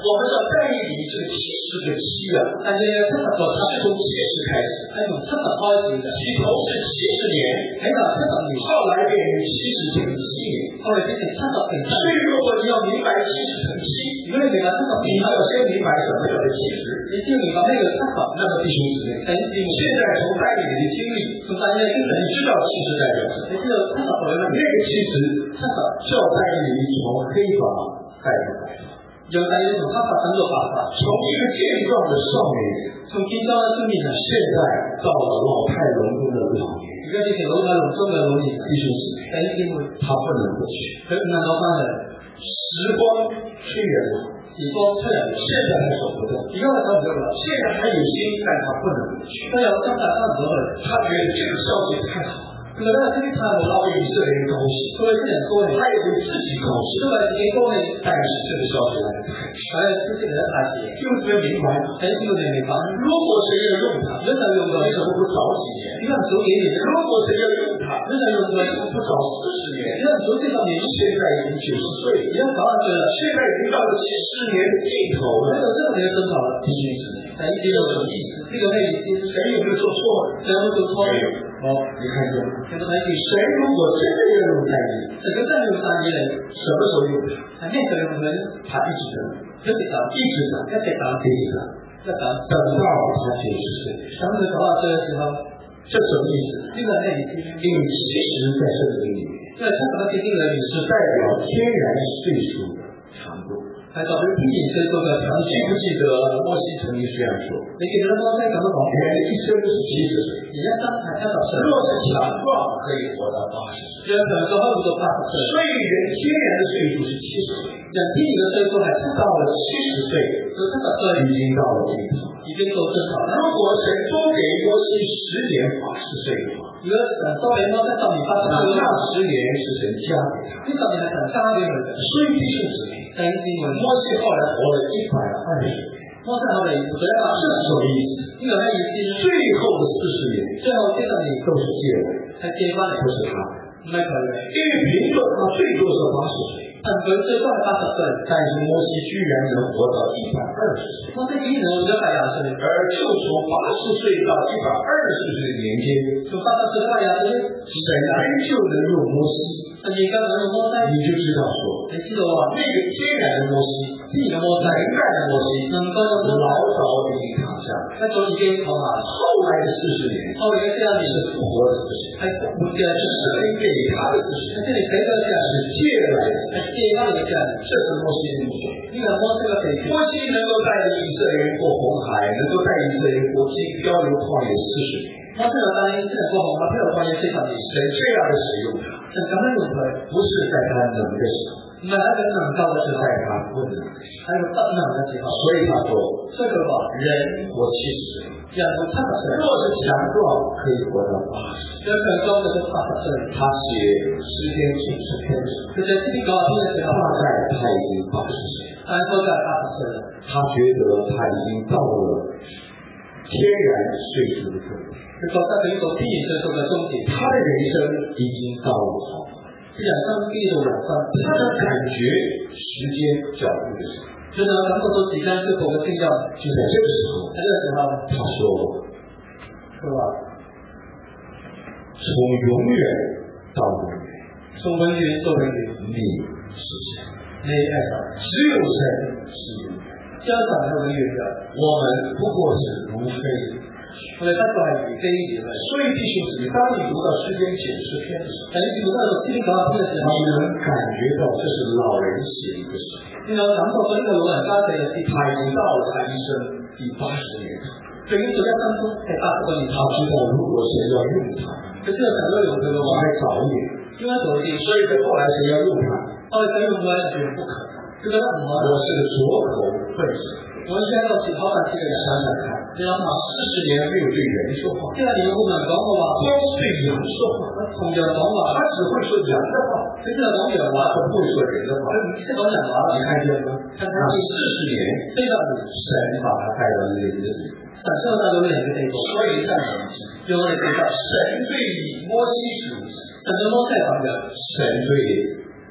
我们要在意你这个七十个七啊， 但是七十個它是从七十开始， 係從七十開始嘅， 起头是七十年， 喺度七十年， 后来变成七十乘七年。 後來變成七十乘七。 所以如果你要明白七十乘七， 如果你明白七十， 你要先明白什么叫做七十。 你先明白咩叫七十。 那么弟兄姊妹，现在从带领你的经历， 從帶領你經歷， 你知道七十代表什么？ 你知道七十代表那个七十， 七十叫带领你从黑发带到白发。 有帶領你從黑發等到白發， 从一个健壮的少年人， 從健壯嘅少年人， 现在到了老態龍鍾的老年， 而家變成老態龍鍾嘅老年人。 弟兄姊妹， 弟兄姊妹， 他不能过去， 佢唔能夠翻嚟。 時光催人老， 時光催人老， 现在还走不动， 而家係走唔到啦。 现在还有心，但他不能过去。 都有心但翻唔到去， 他觉得这个消息太好了， 佢覺得呢啲太好啦， 他为以色列人高兴， 佢為啲人高興， 他也为自己高興， 都為自己高興。 但是这个消息来得太迟， 係消息嚟得太遲， 弟兄姊妹明白吗？ 喺呢個你明白。 如果谁要用它， 如果就用佢， 为什么不早几年？ 點解唔早幾年？ 如果谁要用它， 如果就用佢， 为什么不早四十年？ 點解唔早四十年？ 现在已经九十岁了， 而家九十歲啦， 现在已经到了七十年的尽头了。 喺度真係你嘅盡頭啦。 弟兄姊妹， 第呢個有意思，呢個咩意思？ 谁有没有做错？ 有冇做錯？ 没有。 好， 你看见吗？ 有冇睇見？ 谁如果真的要用在你， 神嘅真係用晒以嚟， 什么时候用它？ 係咩時候用佢？ 他一直等， 一直等， 一直等， 一直等， 一直等， 一等， 等到他九十岁。 等佢九十歲嘅時候， 这什么意思？ 呢個係咩意思？ 因为其实在圣经里面因為七十嘅聖經裏面是代表天然岁数的长度。 係代表天然歲數嘅長記不記得摩西曾經這樣說？ 你記得摩西咁樣講？ 人一生是七十歲， 而一生係七十歲。 若是強壯，可以活到八十歲。 若強壯可以活到八十歲。 所以人天然的歲數是七十歲， 人天然嘅歲數係七到了七十歲， 到七十歲已經到了盡頭。 已經到盡頭啦。 如果神多給摩西十年八十歲的話， 如果神多俾摩西十年八十歲， 那十年是神加給他， 呢十年係神加俾佢嘅。 所以弟兄姊妹， 弟兄姊妹， 摩西後來活了一百二十年， 摩西後嚟活咗一百這是什麼意思？ 呢個咩意思？ 最後的四十年， 最後四十年都是借來的， 係借翻嚟， 不是他的。 唔係佢嘅。 因為憑着他最多是八十歲， 但佢最多係八十歲， 但是摩西居然能活到一百二十歲， 摩西竟然活咗一百廿歲， 而就從八十歲到一百二十歲的年間， 從八十歲到一百廿歲， 神仍舊能用摩西， 神而家能用摩西， 你就知道說， 你知道啊？ 那個天然的摩西， 天然嘅摩西， 能幹的摩西， 能夠嘅摩西， 老早已經躺下， 一早已經躺下， 後來的四十年， 後嚟嘅四十年是復活的四十年， 係復活嘅四十神年， 給他的四十年， 係即係俾佢嘅是借來的， 係借翻嚟嘅， 這是摩西的目的。 呢個係摩西嘅地摩西能夠帶領以色列人過紅海，能夠帶領以色列人過經漂流曠野四十年。 摩西又帶領以色列人過紅海漂流曠野四十年， 神這樣的使用他， 神咁樣用佢， 不是在他能的時候， 唔係喺佢能夠嘅時候， 是在他不能的時喺佢不能嘅時候。 候。所以他說， 所以佢話人活七十歲， 人活七十歲， 若是強壯，可以活到八十歲。 有強壯嘅到八十歲。 他寫詩篇九十篇的時候， 佢就知呢個邊嘅時候， 大概他已經八十歲， 大概都係八十歲啦。 他覺得他已經到了天然歲數的終點， 佢覺得佢呢個天然歲數嘅終點， 他的人生已經到了好。 佢人生呢度人生， 他能感覺時間腳步的時候， 佢就感覺到時間腳步嘅聲音。 就在這個時候， 喺呢個時候， 他說， 佢話從永遠到永遠， 從永遠到永遠， 你是神， 你係神， 只有神是永遠， 只有神係永遠嘅。 我們不過是如飛。 我哋不過係如飛而嚟。 所以弟兄姊妹，當你讀到詩篇九十篇的時候， 但係你讀到詩篇九十篇嘅時候， 你能感覺到這是老人寫一個詩篇， 你能感覺到呢個老人家寫嘅詩篇， 他已經到了他一生第八十年頭， 佢已經做一生中係八十個年頭。 他知道如果神要用他， 佢知道神要用佢嘅話， 應該早一點， 應該早啲。 所以在後來神要用他， 後來神用佢， 覺得不可能， 佢覺得唔可能。 我是個拙口笨舌， 我依家一個舌口笨舌嘅人， 想想看， 你諗下， 四十年沒有對人說話， 即係你要同人講嘅話， 光是對羊說話， 同人講話， 他只會說羊的話， 佢只係講人話， 他不會說人的話， 佢唔識講人話。 你看見嗎？ 看看那四十年， 四十年， 神把他帶到人的地步。 神將佢帶到人嘅地步， 所以讓我們記住， 讓我哋記得， 神對摩西是如此， 神對摩西係咁樣， 神對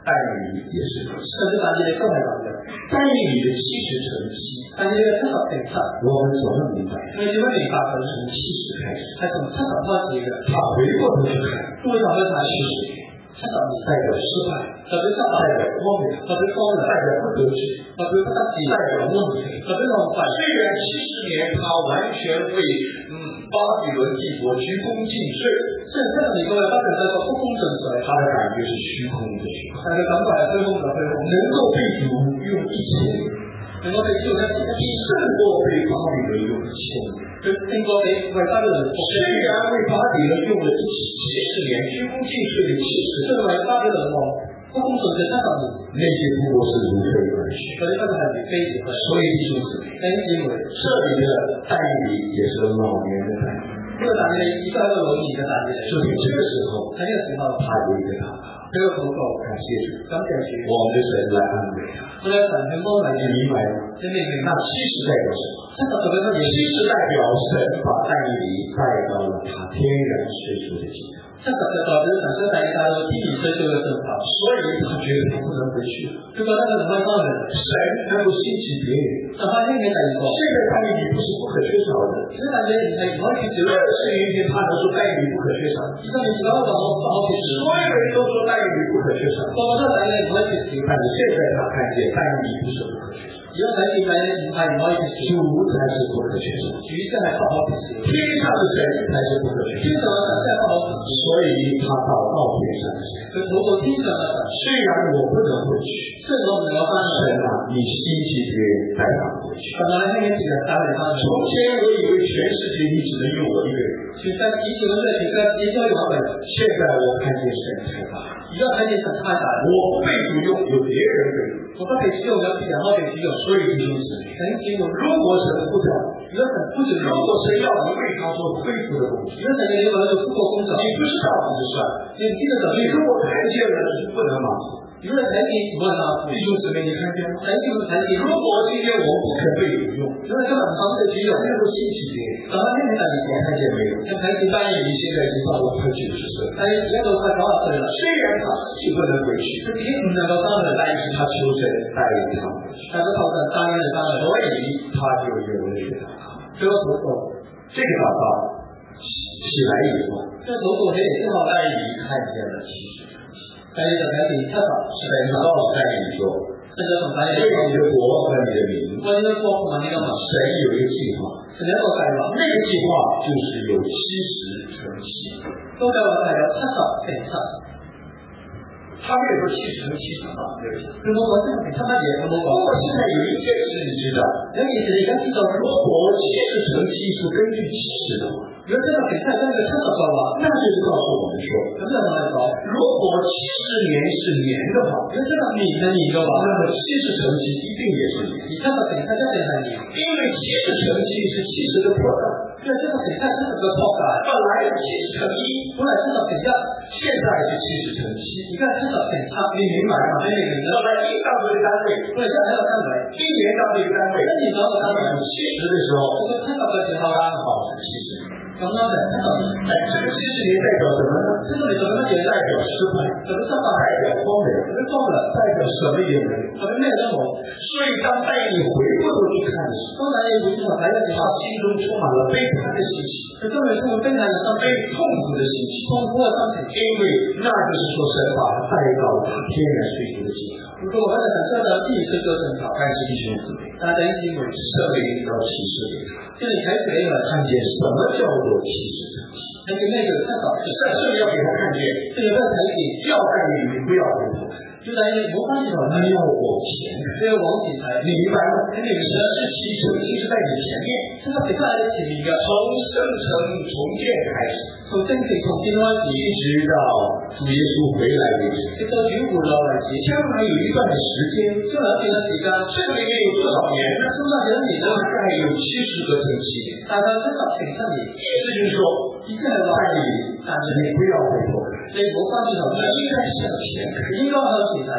但以理也是如此。 甚至但以理都係咁嘅。 但以理的七十乘七， 但以理嘅七十乘七， 我們怎麼明白？ 我哋點樣明白佢？ 從七十開始， 係從七十開始嘅。 他回過頭去看， 都會頭去睇七十年代表失敗， 代表失敗， 代表光明， 代表光明， 代表不得志， 代表不得志， 代表浪費， 代表浪費。 雖然七十年他完全為嗯巴比倫帝國鞠躬盡瘁， 雖然七十年過去，巴比倫帝國鞠躬盡瘁， 他的感覺是虛空的虛空， 但係佢感覺係虛空嘅虛空， 能夠被主用一千年， 能夠被主用一千年， 勝過被巴比倫用一千年。 佢勝過你為巴比倫， 雖然為巴比倫用了七十年鞠躬盡瘁的七十年， 雖然為巴比倫王鞠躬盡瘁七十年， 那些不過是如非而去。 嗰啲不過係如非而去。 所以弟兄姊妹， 因為這裡的但以理也是個老年的但以理。 呢個但以理亦都係一個老年嘅但以理。 所以這個時候， 喺呢個時候， 他有一個禱告， 呢個禱告， 感謝主， 感謝主， 我們的神來安慰他。 我哋神去安慰你明白嗎？ 你明唔明白？ 那七十代表什麼？ 七十代表乜嘢？ 七十代表神把但以理帶到了他天然歲數的境界。 七十就代表神將但以理帶到天然歲數嘅境界。 所以他覺得他不能回去了。 佢覺得佢唔可以翻嚟。 神能夠興起別人。 神可以興起第二個。 現在但以理不是不可缺少的。 現在但以理係唔可以缺少嘅。 二十年前他能說但以理不可缺少。 二十年前嗰個我不可缺少。 所有人都說但以理不可缺少。 個個都但以理唔可以缺少。 但是現在他看見但以理不是不可缺少。 而家睇見但以理唔係唔可以缺少。 主才是不可缺少。 主真係不可缺少。 天上的神才是不可缺少。 天上嘅神真係不可缺少。 所以他禱告天上的神。 佢禱告天上嘅神。 雖然我不能回去， 雖然我唔能夠翻嚟。 神啊，你興起別人帶他回去。 神啊，你興起別人帶佢翻去。 從前我以為全世界你只能用我一個人。 全世界以前我都係其實只可以用一個人。 現在我看見神太大。 而家睇見神太大。 我不被主用，有別人被主。 我不被主用，有別人可以被主用。 所以弟兄姊妹， 弟兄姊妹， 如果神不在， 如果神不准， 如果神要你為他做恢復的工作， 如果神要你為他做復活工作， 你不知道你就算， 你唔知道就你如果看見了，你不能馬虎。 如果你睇見唔能馬虎， 弟兄姊妹，你看見嗎？ 睇見睇見。 如果今天我們不肯被主用， 如果今日唔肯被主用， 能夠興起別人， 神啊，興起第二個， 看見沒有？ 你睇見但以理現在已經到了快九十歲， 但係而家到快九十歲啦。 雖然他自己不能回去， 佢自己唔能夠翻去， 但是他求神帶領他回去， 但係佢求神帶領你翻去， 所以他就有了這個禱告。 這個禱告， 這個禱告起來以後， 這個禱告起嚟之後， 但以理看見了七十， 但係就睇見七十， 神告訴但以理說， 神就同但以理為你的國和你的名， 為你的國同埋你嘅民， 神有一個計劃， 神有一個計劃， 那個計劃就是有七十乘七， 嗰個計劃係有七十乘七。 他沒有說七十乘七什麼，對不起， 佢冇講七十乘七乜嘢，佢冇講。 不過現在有一件事你知道， 有一件事你而家知道， 如果七十乘七是根據七十的話， 如果七十乘七係根據七十嘅話， 那就是告訴我們說， 咁就同你講， 如果七十年是年的話， 如果七十年嘅年嘅話， 那麼七十乘七一定也是年， 而七十乘七一定係年， 因為七十乘七是七十的擴大， 因為七十乘七係七十嘅擴大， 本來七十乘一， 本來七十乘一， 現在是七十乘七， 而家係七十乘七， 你明白嗎？ 你明唔明啊？ 本來一當這個單位， 我哋一喺個單位， 一年當這個單位， 一年當個單位， 七十的時候， 到到七十嘅時候剛好是七十年。 咁啱就係七十年。 哎，這個七十年代表什麼呢？ 七十年代表乜嘢？ 代表失敗， 代表失敗， 代表荒涼， 代表荒涼， 代表什麼也沒有， 代表咩都冇。 所以當但以理回過頭去看的時候， 當但以理回過頭睇嘅時候， 他心中充滿了悲慘的心情， 佢心裏充滿悲慘嘅心情， 痛苦的心情， 痛苦嘅心情， 因為那就是說神把他帶到他天然歲數的境界。 如果我喺度神將就天然歲數嘅境界， 但是弟兄姊妹， 但係弟兄姊妹， 聖靈要啟示給他， 即係睇住你嚟看見什麼叫做七十乘七， 睇見咩叫七十， 但是要給他看見， 即係俾佢睇見， 要但以理你不要回頭看， 要但以理唔好翻轉頭睇， 你要往前看， 你要往前睇， 你明白嗎？你明白神是七乘七是在你前面， 七十乘七喺你前面嘅， 從聖城重建開始， 從聖城重建開始， 一直到主耶穌回來為止， 直到主回來為止， 將來有一段的時間， 將來一段嘅時間， 這裏面有多少年呢？ 中間幾多年呢？ 大概有七十個乘七年， 大概七十乘七年， 意思就是說， 意思係話， 但以理你不要回頭看， 你唔好翻轉頭睇， 你應該向前看， 你應該向前睇。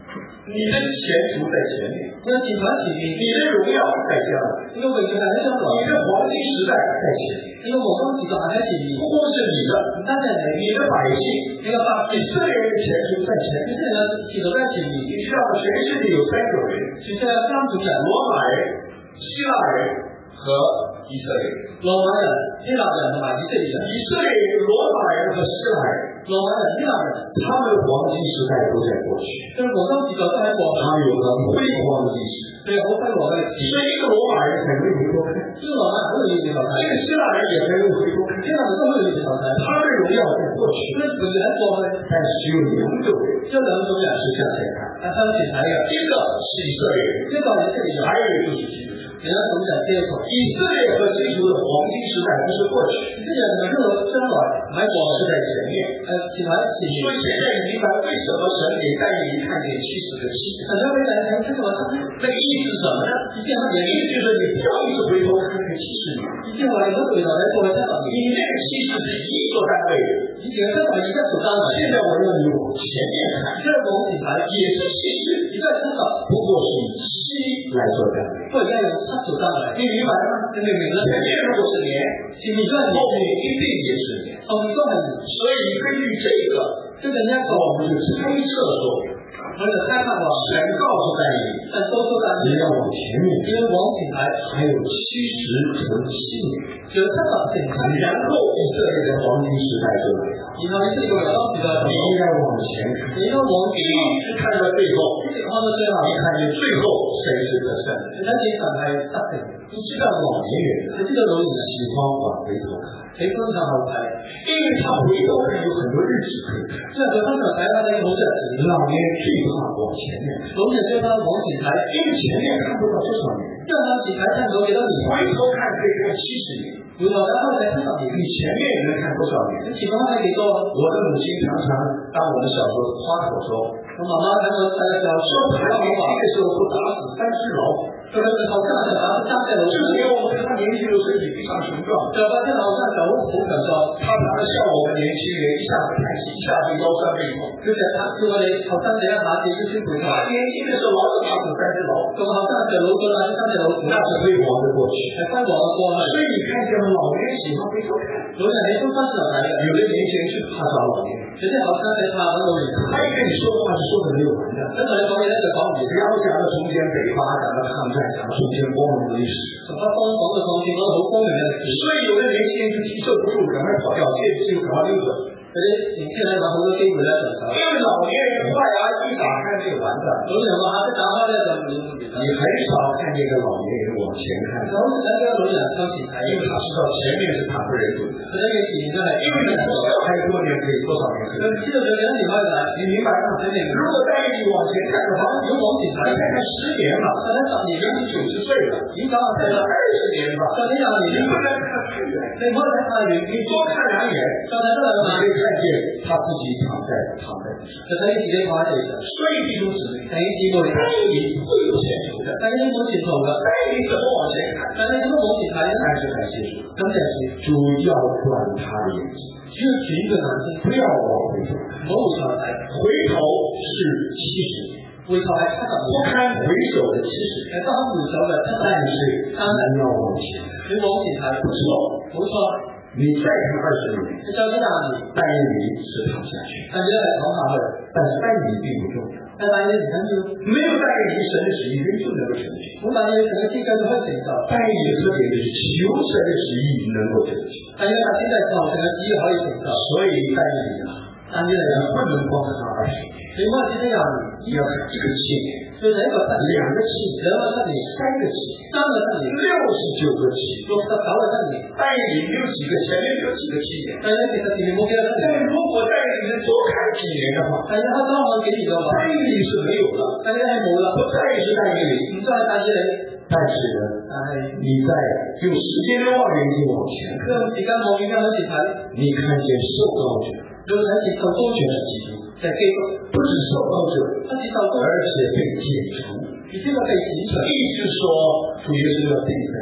你的前途在前面， 你要警察起名， 你的荣耀在将来， 因为伟大的将来， 你的黄金时代在前面。 因为我刚几个还在起名， 不光是你的， 但是你的百姓， 那个把以色列人的前途在前面。 以色列人起都在起名， 你知道全世界有三种人， 就像上主讲罗马人、希腊人和以色列人。 罗马人、希腊人和以色列人， 以色列人、罗马人和希腊人， 罗马人、希腊人， 他们的黄金时代都在过去。 就是我刚几个在过， 他们有个辉煌的历史。 对，我在我的， 所以一个罗马人才会回头看， 一个罗马会有一点好看， 一个希腊人也才会回头看， 希腊人都会有一点好看， 他们的荣耀在过去， 那本来说呢， 但是只有两种人， 这两种人是向前看。 那他们检查一个， 一个是以色列人， 这个以色列人， 还有一个就是基督徒。 人家怎么讲这一口？ 以色列和基督的黄金时代不是过去， 以色列人这个将来还光是在前面。 呃，起来起名。 所以现在你明白为什么神给但以理看见七十个七？ 很多人来讲这个那个意思是什么呢？ 一见他眼意思就是你不要一直回头看看七十年， 一见我来一个回头来过来看到你， 你那个七十是以一做单位的， 你几个这么一个手单位。 现在我让你往前面看， 这个我们品牌也是七十， 一个至少不过是以七来做单位， 不应该有差手单位。 你明白吗？ 对对对， 前面如果是年， 前面算后面一定也是年， 哦，你说很， 所以根据这个， 就人家说我们就猜测说， 或者害怕我， 神告诉但以理， 但都说的你要往前面， 因为王品牌还有七十乘七年， 有这么品牌， 然后以色列的黄金时代就来了。 你看这个到底的， 你应该往前看， 你要往一直看到最后， 一直看到最后， 你看见最后谁是得胜？ 人家展开大腿， 你知道老年人， 这个老人喜欢往回头看， 谁非常好拍， 因为他回头看有很多日子可以看。 这个他想拍他的红色旗， 老年人最怕往前面看， 红色就他往前拍， 因为前面看不到多少年， 这样起拍看都给到你， 回头看可以看七十年。 如果然后再看到你， 你前面也能看多少年？ 起码还可以做。 我的母亲常常当我们小时候夸口说， 我妈妈他们大家小时候他年轻的时候不打死三只老虎， 就是好像是打死三只老虎， 就是因为我们他年轻的身体非常雄壮， 这发现好像小虎很高， 他常常笑我们年轻人一下子抬起，一下子腰酸背痛。 就是他是我的好像这样拿起就去回答。 年轻的时候老是打死三只老虎， 就好像小楼哥拿起三只老虎， 那是辉煌的过去， 还快我的过了。 所以你看见了老年人喜欢回头看， 有的人都算是来的， 有的年轻人是怕找老年人， 人家好像在他那里， 他一跟你说话是说的没有完的。 真的方面在讲你， 然后讲到从前北伐，讲到抗战，讲到从前光荣的历史， 什么疯狂的东西，我都光明的历史。 所以有的年轻人就提受不住，赶快跑掉，这次又赶快溜走。 而且你现在拿很多机会来整他， 因为老年人坏牙一打开没有完的， 有什么还是打话来整你自己的。 你很少看见一个老年人往前看， 然后是那个老人相信他， 因为他知道前面是惨不忍睹的。 这个你看， 因为你多少还有多年可以，多少年可以。 这个人你买来， 你明白吗？如果带你往前看的话， 有往前看， 你看看十年了， 可能长你已经九十岁了， 你刚好再了二十年吧， 像你讲你你不能看太远， 你不能看远， 你多看两眼， 刚才这个你可以看见他自己躺在躺在地上。 这可以直接花这个， 所以弟兄姊妹， 等于基本带你会有前途的， 但是你不前途的， 带你怎么往前看？ 但是你不往前看， 但是感谢主， 真的是主要断他的眼睛， 只有一个男生不要往回头， 没有上来， 回头是七十年， 回头还看到不堪回首的七十年， 还到他五十的， 但是当然要往前， 你往前看， 不错， 不错， 你再看二十年， 这叫在哪里？ 但以理是躺下去， 感觉来好好的， 但是但以理并不重要， 但大家你看就没有但以理神的旨意仍旧能够成就。 我感觉整个这个都会整到， 但以理的特点就是求神的旨意能够成就， 感觉他现在搞整个机会可以整到， 所以但以理啊， 感觉来不能光看二十年， 情况是这样的， 你要看一个七年， 就这个他两个七年， 人了这里， 三个七年， 三个这里， 六十九个七年， 有他搞了这里， 但以理没有几个，前面没有几个七年。 大家给他提目标这里， 但如果但以理能多看几年的话， 大家他刚好给你的话， 但以理是没有了， 大家还没了， 不再是但以理， 你再大家来， 但是呢， 哎， 你在用时间的望远镜往前看， 这几个毛病让他检查， 你看见受膏者， 就是他检查多全是基督， 在这个， 不是受膏者， 他检查多， 而且被解除。 你这个被形成， 意思说主耶稣要定在世上，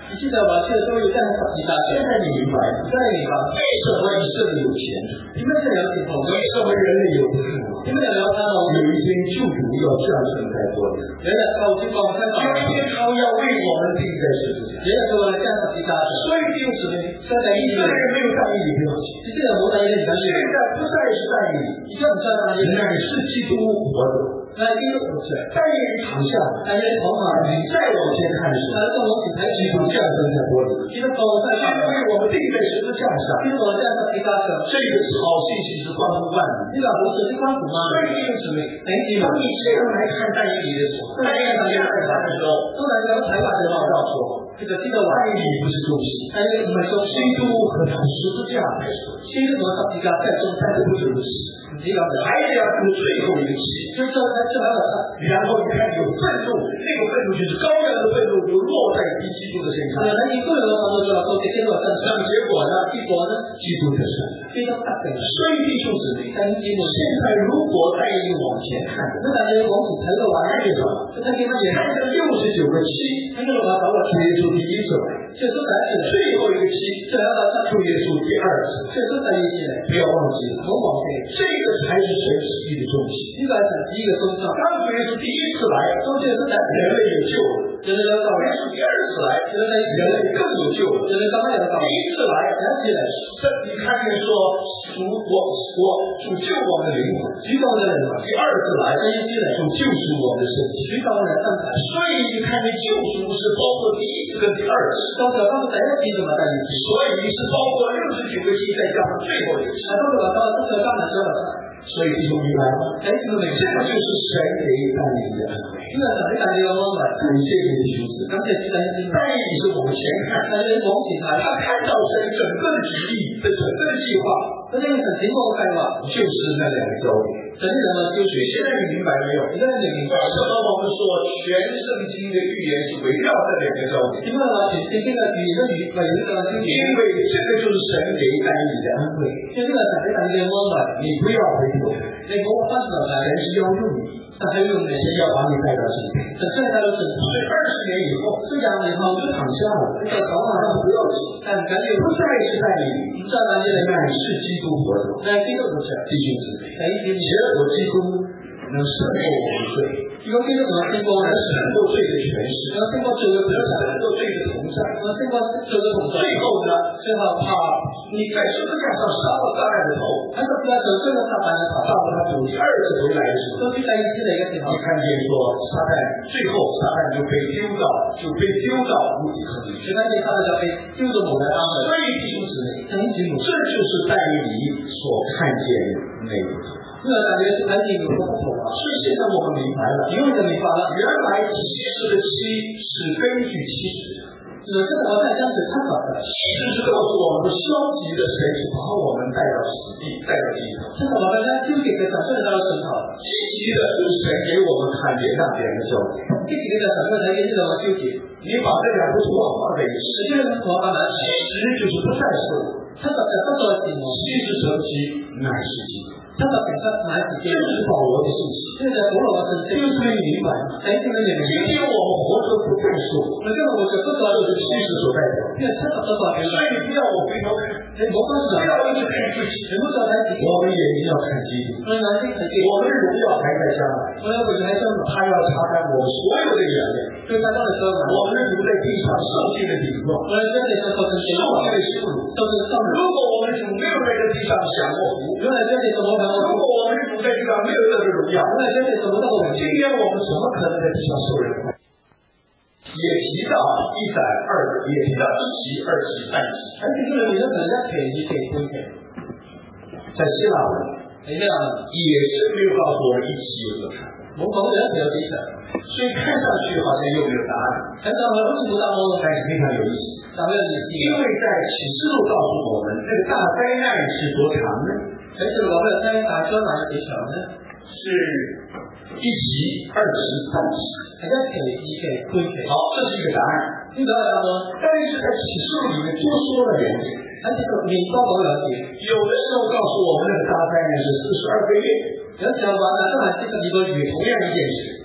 你记得吧？这个都有这样十字架。 现在你明白了？ 现在明白为什么以色列有钱？ 你们是了解我们？ 为什么人类有不幸？ 你们了解我们？ 有一天救主要降生在这里。 人家靠近我们在搞。 有一天他要为我们钉在十字架。 人家说了这样十字架。 所以弟兄姊妹， 现在以色列人没有在意你不要紧。 以色列没在意你， 现在不再是在意你， 一个不在意你， 乃是基督活着。 那基督不是， 在你躺下， 在你躺下， 你再往前看的时候， 那跟我们才基督降生在玻璃， 基督高在上， 基督为我们钉在十字架上， 基督这样的十字架上， 这个好信息是关乎万民。 这个不是是关乎吗？ 所以弟兄姊妹，当你这样来看待你的时候，在你来看的时候， 当然要台湾的报道说，这个这个在你不是中心， 但是我们说基督和他十字架才是， 基督和十字架在中，但是不是如此。这个还得要读最后一个期， 就是说在这还有然后你看有愤怒，那个愤怒就是羔羊的愤怒，就落在敌基督的身上。 那你个人的话就要说这些个身上， 结果呢？结果呢？基督的身， 基督大的。 所以弟兄姊妹，现在如果带你往前看， 那大家往前看的话， 看见什么？ 看见那些看见六十九个七， 看见的话，把我主耶稣第一次来， 这是在最后一个七， 这要到主耶稣第二次， 这是在一起的， 不要忘记了， 不忘记， 这个才是神旨意的中心。 这个是第一个中心。 当主耶稣第一次来， 中间是在人类有救了； 人类要到耶稣第二次来， 人类人类更有救了。 人类刚刚要到第一次来， 想起来， 这你看见说主我我主救我们的灵魂， 举高的人嘛。 第二次来，第一次来主救赎我们的身体， 举高的人上台。 所以你看见救赎是包括第一次跟第二次， 到时候他们在一起怎么在一起？ 所以是包括六十九个七再加上最后一个七。 那到时候到这个刚才说了， 所以弟兄明白吗？ 哎，这个没有， 这个就是神给带领的安慰。 这个是你感觉往来， 感谢你弟兄姊妹， 感谢主的心。 带领是往前看， 但是往前看， 他看到神整个的旨意的整个的计划， 这个是经过开发， 就是那两个焦点。 神的人就学， 现在你明白没有？ 现在你明白。 为什么我们说全圣经的预言是围绕这两个焦点？ 因为呢，全圣经的语言语围绕这个焦点， 因为这个就是神给带领的安慰。 这个是给带领的往来， 你不要回头， 你不要翻转来， 神是要用你， 神还用你， 神要把你带到这里。 神现在都是， 所以二十年以后， 这样以后就躺下了， 这个早晚那不要紧， 但感觉不再是带领你， 不是感觉乃是基督活着。 那基督不是， 弟兄姊妹， 在一起， 结果基督能胜过我们罪， 因为基督怎么胜过呢？ 能胜过罪的权势， 能胜过罪的能胜过罪的同在， 能胜过罪的同在。 最后呢， 最后他你在十字架上杀了撒旦的头， 他是不要得罪了撒旦的头， 到他主第二次回来的时候， 都聚在一起的一个地方。 你看见说撒旦最后撒旦就被丢到就被丢到无底坑里去， 你看见他的要被丢到某个地方。 所以弟兄姊妹， 曾经这就是带领你所看见的那个。 这个感觉是安静有多不同啊！ 所以现在我们明白了， 因为这明白了， 原来七十的七是根据七十， 只是我在这样子参考的。 七十是告诉我们不消极的神是把我们带到死地，带到地头。 这个我们在纠结的转瞬到了参考， 积极的就是神给我们看见那边的焦点。 积极的转瞬才跟这个纠结。 你把这两个图画放在一起， 实际上我把它七十就是不再是我， 参考在不多的地方， 七十乘七乃是基督。 参考本身乃是基督。 这是保罗的信息。 这是保罗的信息。 这个是明白吗？ 哎，这个明白。 今天我们活着不再是我， 那这个我就不知道这是七十所代表。 因为参考多少年了， 所以你不要我回头看， 你不光是不要一直看自己， 全部都在自己。 我们眼睛要看基督。 我们眼睛看基督。 我们的荣耀还在将来。 我要回来什么？ 他要擦干我们所有的眼泪。 就在那的时候， 我们的主在地上上尽了顶撞， 我们真的是造成受尽了羞辱， 都是上如果我们的主没有在这地上享过福， 原来真的是我们， 如果我们的主在地上没有这个荣耀， 原来真的是我们我们。 今天我们怎么可能在地上受人欢？也提到一载二，也提到一期、二期、三期。 而且这个里头可能在便宜便宜便宜， 在希腊文， 哎呀， 也是没有告诉我们一期有多长。 我们人比较低的， 所以看上去好像又没有答案。 看到了不知道我， 但是非常有意思， 咱们有意思。 因为在启示录告诉我们，那个大灾难是多长呢？ 而且我们在打车哪有多长呢？ 是一期、二期、三期。 还在便宜便宜贵便宜。 好，这是一个答案。 这个答案呢？ 但是在启示录里面多说了两点。 而且你包括了解， 有的时候告诉我们那个大灾难是四十二个月。 要讲完了，这还是个一个月， 同样一件事。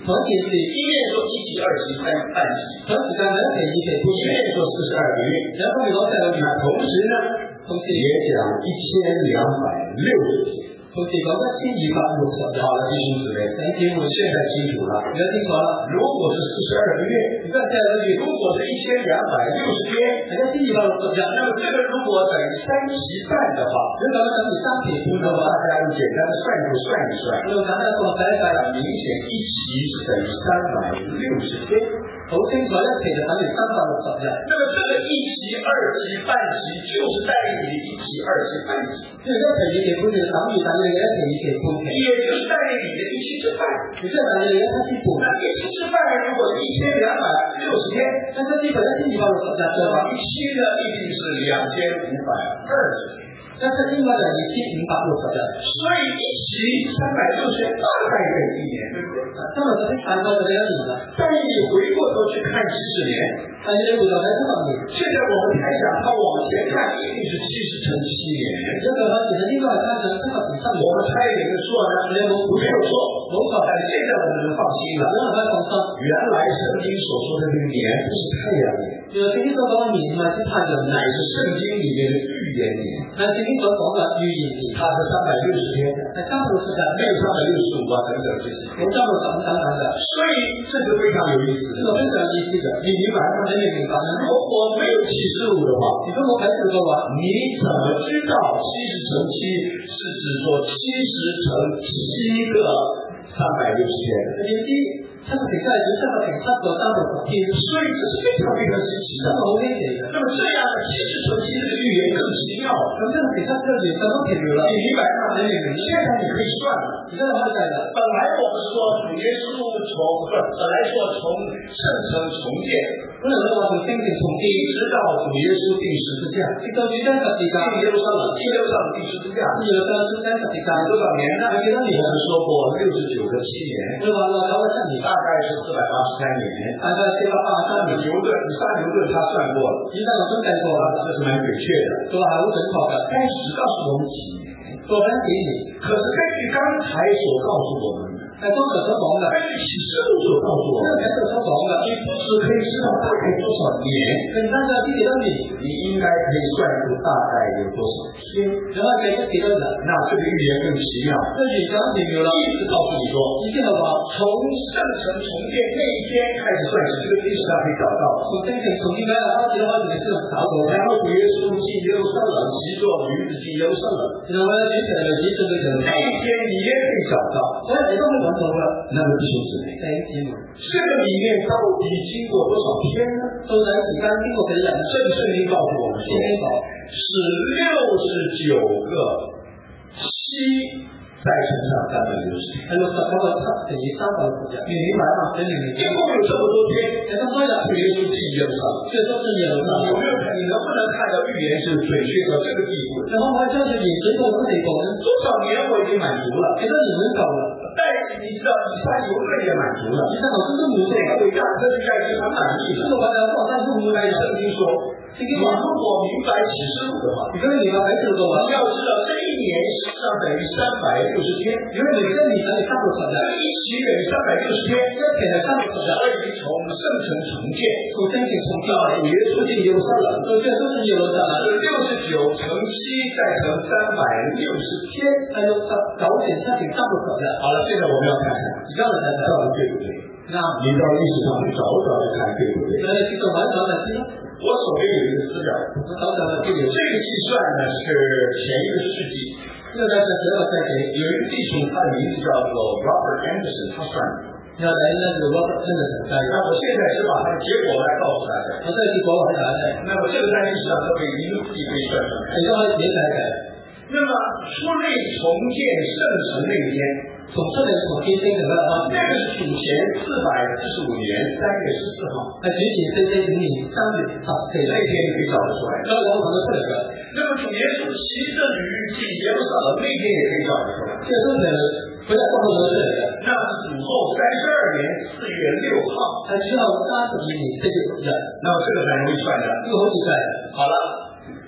同一件事， 一面说一期、二期、三半期， 同時間兩期、二期、半一面说四十二个月， 兩方面攞晒個月， 同時呢， 同時也讲一千两百六十天。 同時講一千二百六十日。 好了，弟兄姊妹， 弟兄姊妹， 现在清楚了。 而家清楚啦。 如果是四十二个月， 而家四十二個月， 如果是一千两百六十天， 係一千二百六十日， 那么这个如果等于三期半的话， 如果等於三期半嘅話， 大家用简單的算數算一算， 用簡單嘅數計一計， 明顯一期是等於三百六十天。 好清楚一期就等於三百六十日。 那么这个一期、二期、半期就是代表你的一期、二期、半期。 即係一期、二期、半期等於等於你一期、二期、半期。 也就是代表你的一期之半。 也就是等於你一期之半。 那一期之半如果是一千两百六十天， 那這基本一千二百六十日嘅話， 一期呢一定是兩千五百二十天。 但是應該就係二千五百六十日。 所以一期三百六十天大概等於一年，對不對？ 今日就啲大概就係一年啦。 但是你回過頭去看七十年， 但是你回頭睇七十年， 現在我們才講，它往前看一定是七十乘七年。 一個話其實應該係加上七十乘七年。 我們差一點就說呢， 你冇沒有錯， 冇錯。 但現在我們能放心了， 有人可以放心。 原來聖經所說的這個年不是太陽年， 原來聖經所講嘅年唔係指太陽年， 乃是聖經裡面的預言年。 係聖經所講嘅預言年， 它是三百六十天， 係三百六十日， 沒有三百六十五啊等等這些。 冇三百六十五等等嘅。 所以這是非常有意思的， 這個非常有意思的。 你明白嗎？ 你明白嗎？ 如果沒有啟示錄的話， 如果冇啟示錄嘅話， 你怎麼知道七十乘七是指說七十乘七個三百六十天？ 你知七十乘七係指七十乘七個三百六十天， 所以這是非常非常稀奇的， 好稀奇嘅。 那麼這樣七十乘七這個預言更奇妙， 咁七十乘七個預言更加奇妙啦。 你明白嗎？你明白？現在你可以算了， 而家就可以計啦。 本來我們說主耶穌從不，本來說從聖城重建， 本來我話從聖城重建， 直到主耶穌釘十字架， 直到主釘十字架， 進耶路撒冷，進耶路撒冷釘十字架， 進耶路撒冷釘十字架， 多少年呢？有幾多年？我們說過六十九個七年， 我話六九個七年， 大概是四百八十三年， 大概四百八十三年。 牛頓，沙牛頓他算過了， 以前我都計過啦， 這是蠻準確的， 佢話係好準確嘅。 但是告訴我們幾年？ 過緊幾年？ 可是根據剛才所告訴我們的， 係剛才所講嘅， 根據啟示錄所告訴我們的， 呢個啟示所講嘅， 你不只可以知道大概多少年， 更加知道知幾多年， 你應該可以算出大概有多少天， 然後計出幾多日。 那這個預言更奇妙， 這預言更奇妙啦！ 意思告訴你說， 意思係話從聖城重建那一天開始算起，這個歷史上可以找到。 從聖城重建嗰日開始開始係先找到， 然後主耶穌進耶路撒冷，騎着驢子進耶路撒冷， 然後咧主成日子進去就那一天你也可以找到， 所以你都可以揾到嘅。 那麼弟兄姊妹， 弟兄姊妹， 這個裡面到底經過多少天呢？ 到底時間經過幾多日？ 這個聖經告訴我們說，是六十九個七再乘上三百六十天， 係六十九個七乘以三百六十日。 你明白嗎？ 你明唔明？ 一共有這麼多天， 有咁多日， 主耶穌進耶路撒冷， 即係都進耶路撒冷。 有沒有看？你能不能看到預言是準確到這個地步？ 你可唔可以將佢延續到咁地步呢？ 多少年我已經滿足了， 幾多年都夠啦。 但你知道以撒牛頓也滿足了， 以撒牛頓都滿足這個偉大科學家已經很滿意了。 呢個偉大科學家都滿意啦。 聖經說， 聖經話， 如果明白啟示錄的話， 如果你明白啟示錄嘅話， 你要知道這一年實際上等於三百六十天， 如果你一年等於三百六十日， 這一期等於三百六十天， 一期係三百六十日。 所以從聖城重建， 從聖城重建到主耶穌進耶路撒冷， 到主耶穌進耶路撒冷， 六十九乘七再乘三百六十天， 係六十九乘七乘三百六十日。 好了，現在我們要看看， 而家我哋睇睇到底對不對？ 啱。 你到歷史上去找找就看對不對？ 你哋接受揾一揾就知啦。 我手邊有一個資料， 我手上嘅資料， 這個計算呢是前一個世紀， 呢個計算前一個世紀， 有一個弟兄，他的名字叫做 Robert Anderson，他算的。 然後第一呢就 Robert Anderson 計嘅。 那我現在是把他的結果來告訴大家。 我這個結果我喺大家睇。那麼這個在歷史上都可以你們自己可以算算。 你都可以自己睇睇。 那麼出內重建聖城那一天， 從出嚟重建聖城嗰日開始， 那個是主前四百四十五年三月十四號， 係主前四四五年三月十四那天你可以找得出來， 所以我揾得出嚟嘅。 那麼主耶穌騎着驢進耶路撒冷那天也可以找得出來， 這個都係佢哋幫我揾出嚟嘅。 那是主後三十二年四月六號， 係主後三十二年四月六日。 那麼這個很容易算的， 呢個好似計。 好了。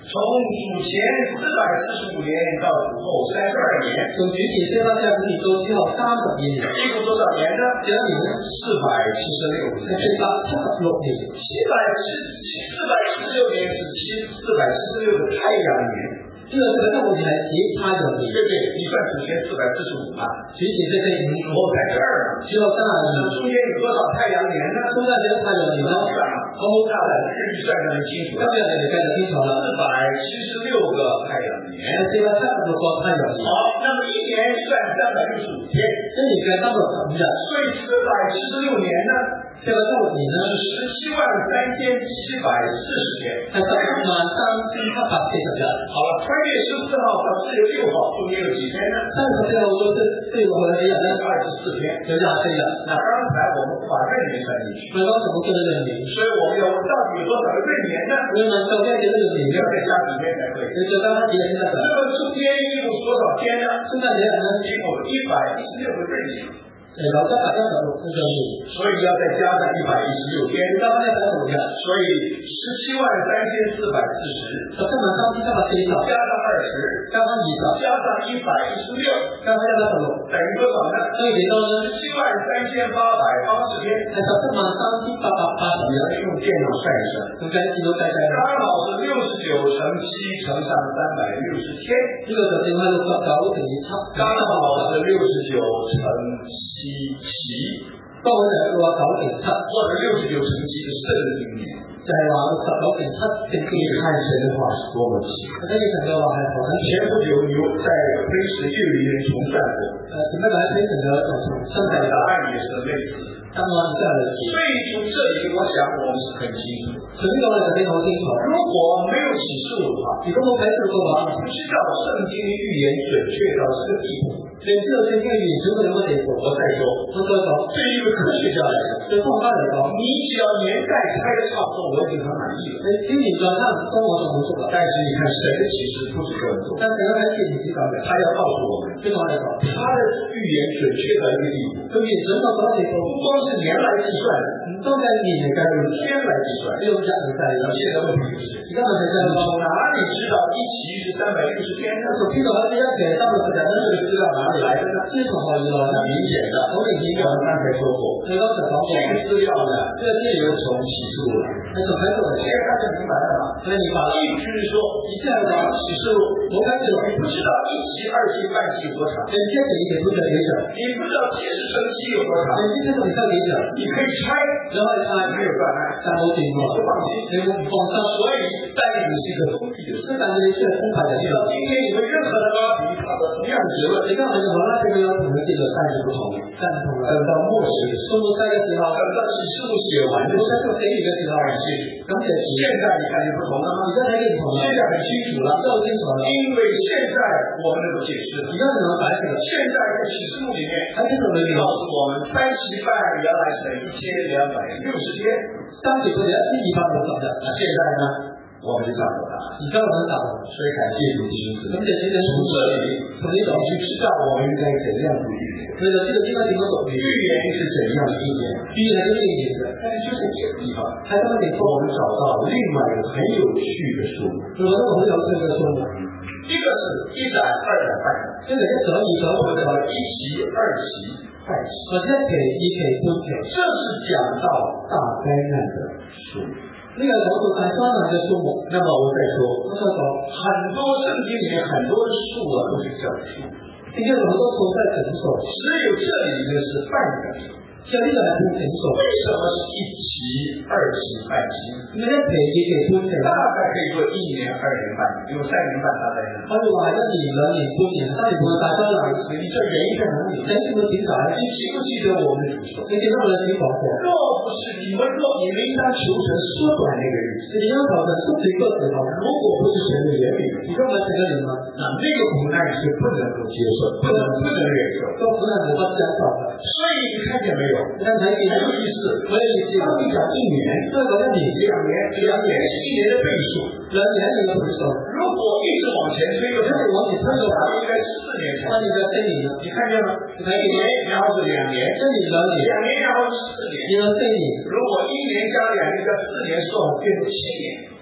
从主前四百四十五年到主后三十二年， 从主前四百四十五年到之后三十二年， 一共多少年呢？ 几多年呢？ 四百七十六年。 四百七十六年。 七百七四百七十六年是七四百七十六个太阳年。 这个这个中国年是太阳年， 对不对？你算主前四百四十五嘛， 主前这这五主后三十二嘛， 之后三十二年， 中间有多少太阳年呢？ 中间有太阳年呢？ 算了，好大的日历算得很清楚。 这样你就看得清楚了。 四百七十六个太阳年， 四百三十六个太阳年。 好，那么一年算三百六十五天， 这你该当做什么的？ 所以四百七十六年呢， 这个道理呢是十七万三千七百四十天， 还是满三千八百四十天。 好了，穿越十四号到四月六号中间有几天呢？ 三十天我说是对我的这样的二十四天， 有两天了。 那刚才我们不把闰年算进去， 那刚怎么跟着闰年？ 所以我们要问到底有多少个闰年呢？ 我们到底这个闰年要再加几天才对。 就刚刚提的现在的。 那么中间一共多少天呢？ 圣诞节呢？ 一共一百一十六个闰年。 哎，老家打电话给我，这个所以要再加上一百一十六天， 刚刚在打什么呀？ 所以十七万三千四百四十， 这满三千八百四十， 加上二十， 加上二十， 加上一百一十六， 加上加什么？ 等于多少呢？ 等于多少呢？ 十七万三千八百八十天。 还是这满三千八百八十。 你要用电脑算一算， 应该记录在在。 刚好是六十九乘七乘上三百六十天， 这个就另外就搞搞等于差， 刚好是六十九乘七七。 到我哋話九點七， 或者六十九乘七的聖經年， 就係話十九點七聖經。 你看神的話是多麼奇妙。 呢個神嘅話係好神奇。 前不久你在非史月裏面重算過， 誒，前不久喺非神嘅重新睇， 答案也是類似。 答案亦都係類似。 所以從這裡我想我們是很清楚。 從呢個我哋就非常清楚。 如果沒有啟示錄的話， 如果冇啟示錄嘅話， 不知道聖經的預言準確到這個地步。 你知道聖經嘅預言準確到乜地步？ 我再說， 我再講， 對於一個科學家來講， 對科學家嚟講， 你只要年代猜得差不多，我已經很滿意了。 你只年代差唔多我就滿足了。 但是你看神的啟示不是這樣做， 但神嘅啟示唔是咁嘅， 他要告訴我們， 對我嚟講， 他的預言準確到一個地步， 佢預言準確到一個地步， 不光是年來計算， 唔當係年嚟計， 用天來計算， 用日嚟計。 現在問題就是， 而家問題就係從哪裡知道一期是三百六十天呢？ 從邊度開始一期三百六十天呢？ 這個資料哪裡來的呢？ 這是從何而來的？ 很明顯的， 好明顯嘅。 我們剛才說過， 你剛才講過， 這個資料呢， 這個資料從啟示錄來， 係從啟示錄嚟。 現在大家明白了嗎？ 你明白了。 意思是說， 你現在講啟示錄， 我開始有你不知道一期、二期、半期有多長， 你天期你不知道幾長， 你不知道幾十乘期有多長， 你今天你到幾長， 你可以猜， 然後猜沒有斷案， 但冇斷過， 不放心， 你唔放心。 所以但你是一個封閉的事。 這但是是空白的地方。 今天你們任何的拉比他的同樣結論， 你看我們和那邊沒有同的結論，但是不同，但不同了。 等到末時的時候， 中國三個時候， 等到啟示錄寫完的時候， 中國寫完嘅時候， 感謝主。 感謝主。 現在你看就不同了嗎？ 而家睇見唔同啦， 現在很清楚了， 都清楚了。 因為現在我們能夠解釋了。 而家能夠解釋了。 現在在啟示錄裡面， 喺呢度裏面告訴我們三期半原來是一千兩百六十天， 三期半係一千二百六十日。 那現在呢，我們就找到答案。 而家我們找到， 所以感謝主的兄弟。 咁就今天從這裡， 從呢度就知道我們應該怎樣讀預言。 所以就知道應該點樣讀預言。 預言是怎樣的應驗？ 預言係點應驗嘅？ 但是就在這個地方， 喺咁嘅地方， 我們找到另外一個很有趣的書目。 我覺得好有趣嘅書目。 一個是一載二載半載， 一個一載二載或者一期二期半期， 或者一期二期半期。 這是講到大災難的書目。 呢個講到大災難嘅書目。 那麼我再說， 我再講， 很多聖經裡面很多的樹啊都是這樣樹， 聖經有好多樹都係整數， 只有這裡呢是半載。 像呢個係半整數。 為什麼是一期、二期、半期？ 因為一期、二期、半期， 大概可以說一年、二年半，因為三年半大災難。 可以話一年、兩年、半年、三年半嘅大災難。 你這原因在哪裡？ 你知唔知點解？ 你記不記得我們的主說？ 你記得我哋點講過？ 若不是你們若你們應當求神縮短那個日子， 你要求神縮短個時候， 如果不是神的言語， 如果唔係神嘅靈啊， 那那個苦難是不能夠接受，不能不能忍受， 都苦難無法接受嘅。 所以你看見沒有？ 你睇見很有意思， 很有意思。 當你講一年， 這個一年、 兩年、兩年是一年的倍數， 兩年一個倍數。 如果一直往前推的話， 往前推的話， 應該四年才。 那你在這裡， 你看見嗎？一年，然後是兩年， 這裡兩年， 兩年然後是四年， 然後四年。 如果一年加兩年加四年，算變成七年。 這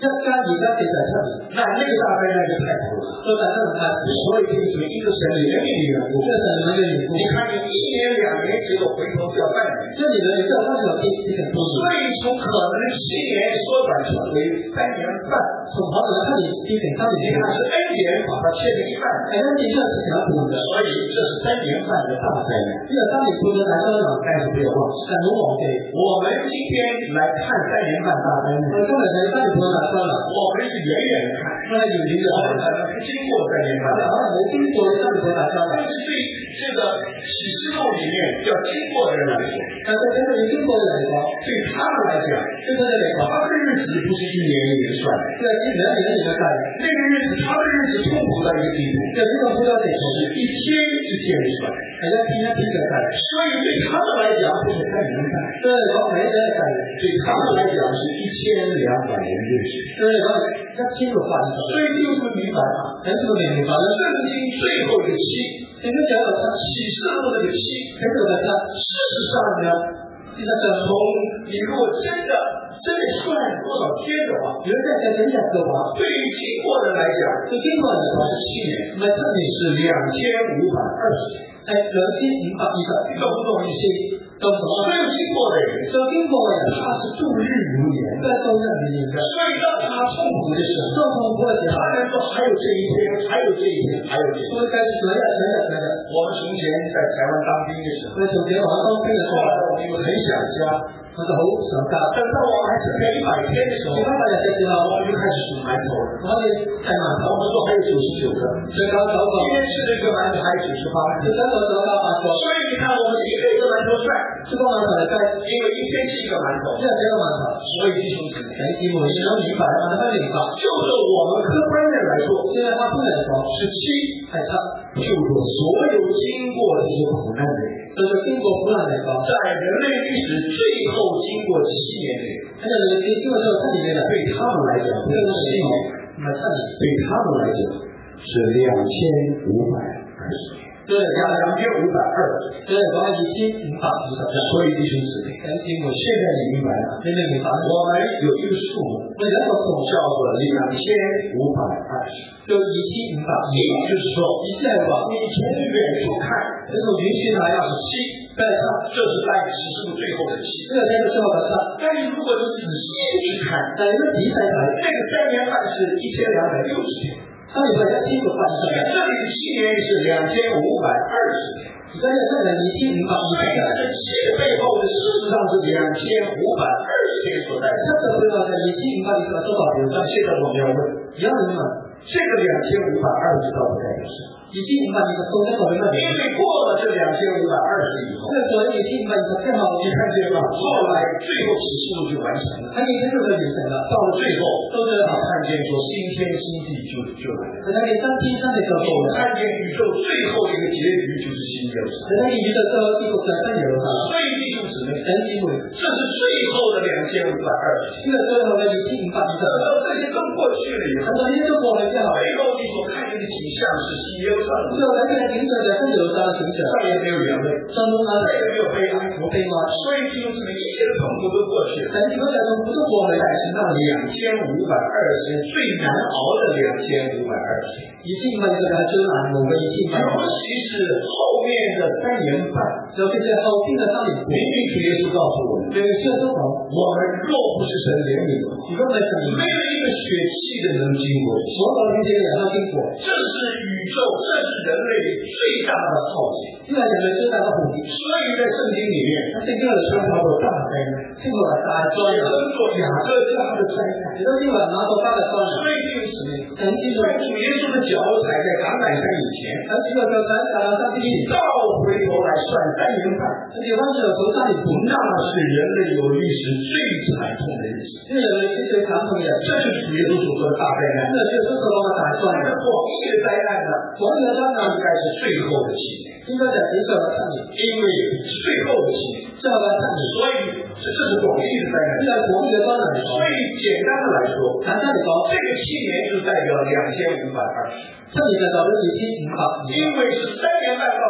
一加二加四就係七年。 那那個大災難就太苦了。 所以大家唔太苦。 所以這個是因着神的憐憫的緣故。 因為神憐憫嘅緣故。 你看你一年兩年只有回頭就要半年。 一年兩年之後翻轉頭見你成半年。 所以從可能七年縮短成為三年半。 從可能七年變成三年半。 你看是恩典把它切成一半。 係恩典之後切成一半嘅。 所以這是三年半的大災難。 呢個三年半嘅大災難， 但是不要忘記， 但唔好忘記， 我們今天來看三年半大災難。 我哋今日睇三年半大災難， 我們是遠遠的看， 我哋遠遠嘅睇， 可能經過三年半， 可能冇經過三年半大災難。 但是對這個啟示錄裡面要經過的人來說， 但係對佢哋經過嘅人嚟講， 對他們來講， 對佢哋嚟講， 他們的日子不是一年一年算的， 對一年一年一年計， 那個日子，他們的日子痛苦到一個地步， 就呢個苦到地步， 是一天一天的算， 係一天一天嘅計。 所以對他們來講不是三年半， 對嚟講係一日計， 對他們來講是一千兩百年日子， 對嚟講一千六百年。 所以就是明白嘛， 喺呢個明明白啦。 聖經最後一個期， 聖經最後一個期， 啟示錄那個期， 喺呢個期， 事實上呢， 事實上從你如果真的真的算多少天的話， 如果真係整日嘅話， 對於經過人來講， 對經過人嚟講是七年， 唔係七年， 是兩千五百二十天， 係兩千五百二十， 懂不懂意思？ 懂唔懂啊？ 所有經過的人， 所有經過嘅人， 他是度日如年的， 都係度日如年嘅。 所以當他痛苦的時候， 當痛苦嘅時候， 他能說還有這一天，還有這一天，還有這一天。 所以繼續兩日兩日兩日。 我們從前在台灣當兵的時候， 我哋從前我喺當兵嘅時候， 我們很想家， 我就好想家。 等到我們還剩下一百天的時候， 一百日嘅時候， 我們就開始數饅頭了。 我哋係饅頭， 我們說還有九十九個， 最高九個。 今天吃的一個饅頭還有九十八個， 最高九十八個。 所以你看，我們是一個一個饅頭算， 一個饅頭嚟計， 因為一天是一個饅頭， 一日幾個饅頭。 所以弟兄姊妹， 弟兄們，你諗明白嘛？你諗明白？ 就是我們客觀的來說， 因為客觀嚟講， 是七係七， 就有所有經過這些苦難的人， 所以經過苦難嚟講， 在人類歷史最後經過七年的人， 喺人類歷史經過咗七年嘅人， 對他們來講不是七年， 唔係七年， 對他們來講是兩千五百二十年。 對，兩兩千五百二十， 對，講係二千五百二十日。 所以弟兄姊妹， 弟兄們， 現在你明白了？ 你明唔明白？ 我們有一個數目， 我哋有一個數叫做兩千五百二十， 就二千五百二。 也就是說， 意思係話， 你從遠處看， 呢個遠處睇那是七， 係七， 這是在啟示錄最後的七。 呢個係最後嘅七。 但是如果你仔細去看， 但係如果仔細睇， 那個三年半是一千兩百六十天。 三年半一千六百二十日， 這裡的七年是兩千五百二十天， 而家又出嚟二千五百二十日。 這七的背後的事實上是兩千五百二十天所在的。 七嘅背後就係二千五百二十日所代表。 那現在我們要問， 而家你問， 這個兩千五百二十到底代表什麼？ 二千五百二十到底代表乜嘢？ 因為過了這兩千五百二十以後， 因為過咗二千五百二十之後， 你看見嗎？後來最後啟示錄就完成了， 喺二千六就完成啦。 到了最後， 到最後看見說新天新地就就來了。 你睇見新天新地就到啦。 看見宇宙最後一個結局就是新耶路撒冷。 你睇見宇宙最後結局就係新耶路撒冷。 所以弟兄姊妹， 弟兄姊妹， 這是最後的兩千五百二十。 呢個最後嘅二千五百二十。 等到這些都過去了以後， 等到呢啲都過去之後， 背後你所看見的景象是新耶路撒冷。 之後睇見嘅景象就係新耶路撒冷景象。 上面沒有眼淚， 上冇眼淚， 沒有悲哀， 冇悲哀。 所以弟兄姊妹，一切的痛苦都過去了。 但係如果就係痛苦都過去， 但是那兩千五百二十天最難熬的兩千五百二十天， 二千五百二十日係最難熬嘅二千五百二十。 尤其是後面的三年半， 尤其是後邊嘅三年半， 明明主耶穌告訴我們， 明明主耶穌講， 我們若不是神憐憫的話， 如果唔係神憐憫， 沒有一個血氣的能經過。 所有呢啲嘅人都經過， 這是宇宙，這是人類最大的浩劫。 呢個係人類最大嘅浩劫。 所以在聖經裡面， 聖經裏稱它為大災難，稱為大災難， 稱作雅各家的災難， 亦都稱為馬可家嘅災難。 所以就是神之在主耶穌的腳踩在橄欖山以前， 喺主嘅腳踩橄欖山之前， 倒回頭來算三年半， 佢調翻轉頭數三年半， 那是人類有歷史最慘痛的日子。 呢個人類史最慘痛嘅日子， 這就是主耶穌所說的大災難。 呢個主耶穌所講嘅大災難。 廣義的災難呢， 廣義嘅災難應該是最後的七年， 應該就係指最後七年， 因為是最後的七年， 最後嘅七年， 所以這這是廣義的災難。 呢個係廣義嘅災難嚟講。 所以簡單的來說， 簡單嚟講， 這個七年就代表兩千五百二十， 七年就代表二千五百二， 因為是三年半告訴我是一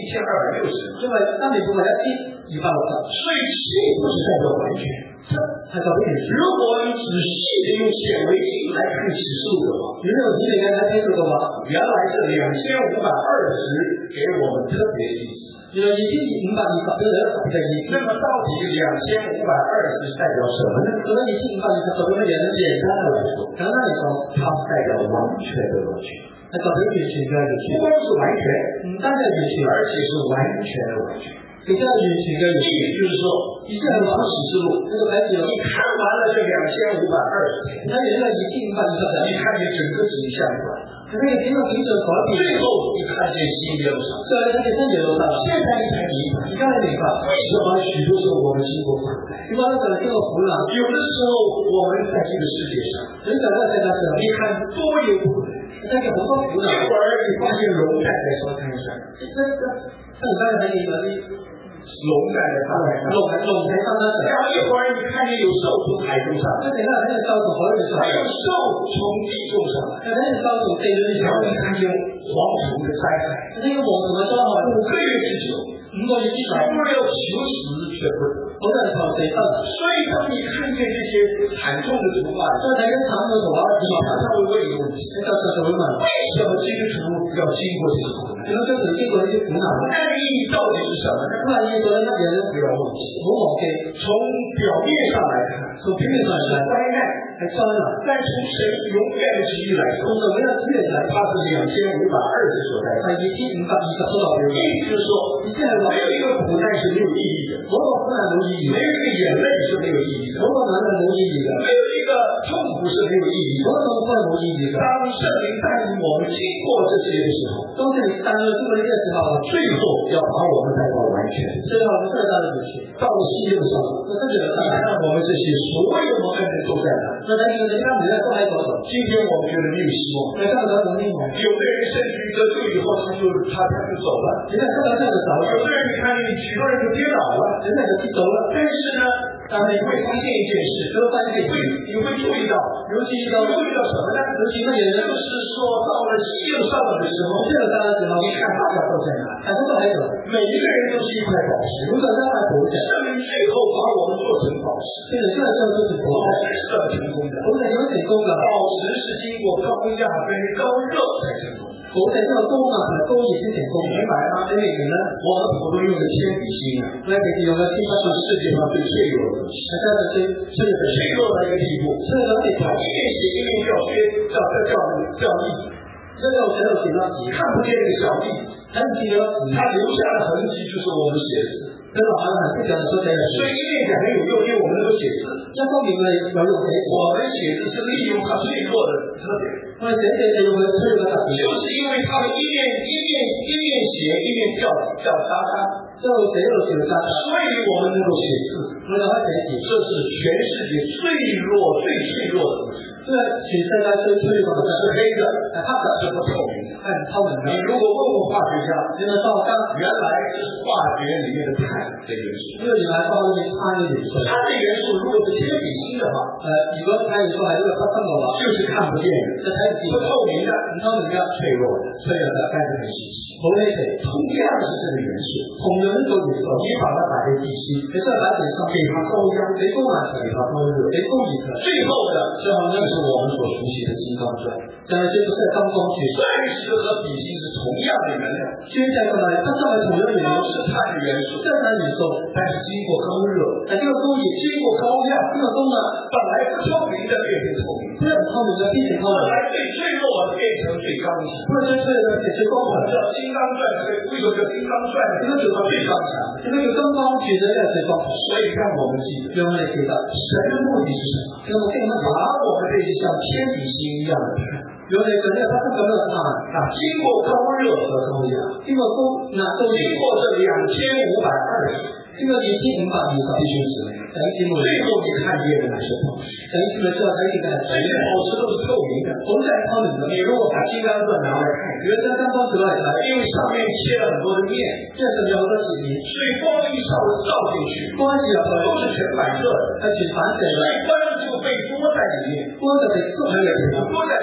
一千二百六十， 因為三年半係一千二百六十， 所以七不是代表完全， 七係代表完全。 如果你仔細的用顯微鏡來看啟示錄的話， 如果用顯微鏡睇啟示錄嘅話， 原來這兩千五百二十給我們特別意思。 原來二千五百二十俾我哋一個特別嘅意思。 那麼到底兩千五百二十代表什麼呢？ 咁樣二千五百二十代表乜嘢呢？ 簡單的來說， 簡單嚟講， 它是代表完全的完全， 係代表完全嘅完全。 不光是完全， 唔單止係完全， 而且是完全的完全。 亦都係完全嘅完全。 也就是說， 意思係話啟示錄， 呢個啟示錄， 你看完了這兩千五百二十天， 你睇完呢個二千五百二十日， 你看見整個景象轉了， 你睇見整個景象改變， 最後你看見新耶路撒冷， 最後你睇見新耶路撒冷。 現在你才明白， 而家你明白為什麼許多時候我們經過苦難？ 點解咧？就係經過苦難。 有的時候我們在這個世界上， 你在這個世界上， 你看多有苦難， 你睇見好多苦難。 一會兒你發現龍蛋在沙灘上， 即係突然間睇見嗰啲龍蛋在沙灘上， 龍喺龍喺沙灘上。 然後一會兒你看見有獸從海中上， 一陣間睇見獸從海裏上， 還有獸從地中上來， 又睇見獸從地裏上， 然後你看見蝗蟲的災害， 呢個蝗蟲嘅災害五個月之久， 五個月之久， 好多人求死卻不得。 好多人求死不得。 所以當你看見這些慘重的圖畫， 所以睇緊慘嘅圖畫， 你常常會問一個問題： 你就就會問， 為什麼基督徒要經過這些苦難？ 點解基督徒經過呢啲苦難？ 苦難的意義到底是什麼呢？ 苦難意義到底乜嘢呢？ 不要忘記， 唔好忘記， 從表面上來看， 從表面上嚟睇， 災難係災難； 但從神永遠的旨意來說， 從神永遠嘅旨意嚟睇， 它是兩千五百二十所代表， 係二千五百二十所代表嘅。 意思就是說， 意思係話， 沒有一個苦難是沒有意義的， 嗰個苦難冇意義， 沒有一個眼淚是沒有意義的， 嗰個眼淚冇意義嘅， 沒有一個痛苦是沒有意義的。 嗰個痛苦係冇意義嘅。 當聖靈帶領我們經過這些的時候， 當聖靈帶領經過呢啲嘅時候， 最後要把我們帶到完全， 最後我們帶到完全， 到了新耶路撒冷。 那跟住就你看我們這些所有的恩人都在哪？ 那睇見你家每日都喺嗰度。 今天我們覺得沒有希望， 你今日有冇希望？ 有的人甚至於得救以後，他就他他就走了。 你看今日真係走了。 有的人你看見許多人就跌倒了， 人哋就跌倒了。 但是呢，但你會發現一件事， 你會發現一件事， 你會注意到， 尤其到注意到什麼呢？ 尤其乜嘢呢？ 就是說到了新耶路撒冷的時候， 新耶路撒冷嘅時候， 你看大家都在哪？ 大家都喺度， 每一個人都是一塊寶石， 每個人都係寶石。 聖靈最後把我們做成寶石， 聖靈最後將我們做成寶石， 是很成功的。 寶石點樣成功㗎？ 寶石是經過高壓跟高熱才成功。 寶石經過高壓同埋高熱先成功。 明白嗎？你明白呢？我們普通用的鉛筆芯啊， 我哋平時用嘅鉛筆是世界上最脆弱的東西， 大家就最脆弱脆弱到一個地步， 脆弱到一個地步， 一面寫一面掉屑，掉掉掉掉粒， 一路寫到寫到字， 看不見那個小粒， 睇唔見咗字， 它留下的痕跡就是我們寫字。 跟老闆很不講的說這個事， 所以一面講很有用，因為我們能夠寫字。 一方面我哋有用寫字， 我們寫字是利用它脆弱的特點。 我哋寫字係用佢脆弱嘅特點， 就是因為他們一面一面一面寫一面掉掉渣渣， 一路寫一路寫渣渣， 所以我們能夠寫字。 我哋可以寫字， 這是全世界最弱最脆弱的東西。 這係全世界最脆弱嘅， 是黑的， 係黑的， 是不透明的， 係唔透明嘅。 你如果問問化學家， 你問化學家， 原來是化學裡面的碳的元素。 呢個原來化學裏面碳嘅元素， 碳的元素如果是鉛筆芯的話， 誒，如果睇元素係呢個不分嘅話， 就是看不見的， 就睇唔見， 不透明的， 唔透明嘅， 脆弱的，脆弱的，但是很稀奇。 好稀奇。 同樣是這個元素， 同樣呢個元素， 你把它打在地心， 你再把地心給它高壓， 你高壓， 給它高熱， 你高熱， 最後的，最後那是我們所熟悉的金剛鑽， 就係最熟悉嘅金剛鑽。 鑽石和筆芯是同樣的原料， 鑽石同埋筆芯係同樣嘅原料， 都是碳的元素， 都係碳元素， 但是經過高熱， 但呢個高熱， 經過高壓， 呢個高壓， 本來不透明的變成透明， 本來唔透明嘅變成透明， 本來最脆弱的變成最剛強， 本來最脆弱嘅變成最剛強。 叫金剛鑽，為什麼叫金剛鑽？這個就是最剛強， 這個叫金剛鑽呢係最剛強。 所以看我們記得， 讓我哋記得神的目的是什麼？ 神嘅目的係把我們這些像鉛筆芯一樣的碳， 讓我哋嘅呢個不咁樣嘅碳啊，經過高熱和高壓， 經過高壓高熱， 經過這兩千五百二十， 經過二千五百二十弟兄姊妹， 弟兄姊妹， 最後你看見的乃是寶石， 弟兄姊妹最後睇見嘅係這些寶石都是透明的， 寶石係透明嘅。 你如果把金剛鑽拿來看， 如果將金剛鑽攞嚟睇， 因為上面切了很多的面， 即係上面有好多蝕面， 所以光一照照進去， 光一入去都是全反射的， 係全反射嘅， 所以光就被多在裡面， 光就被縮喺裏邊， 多在裡面，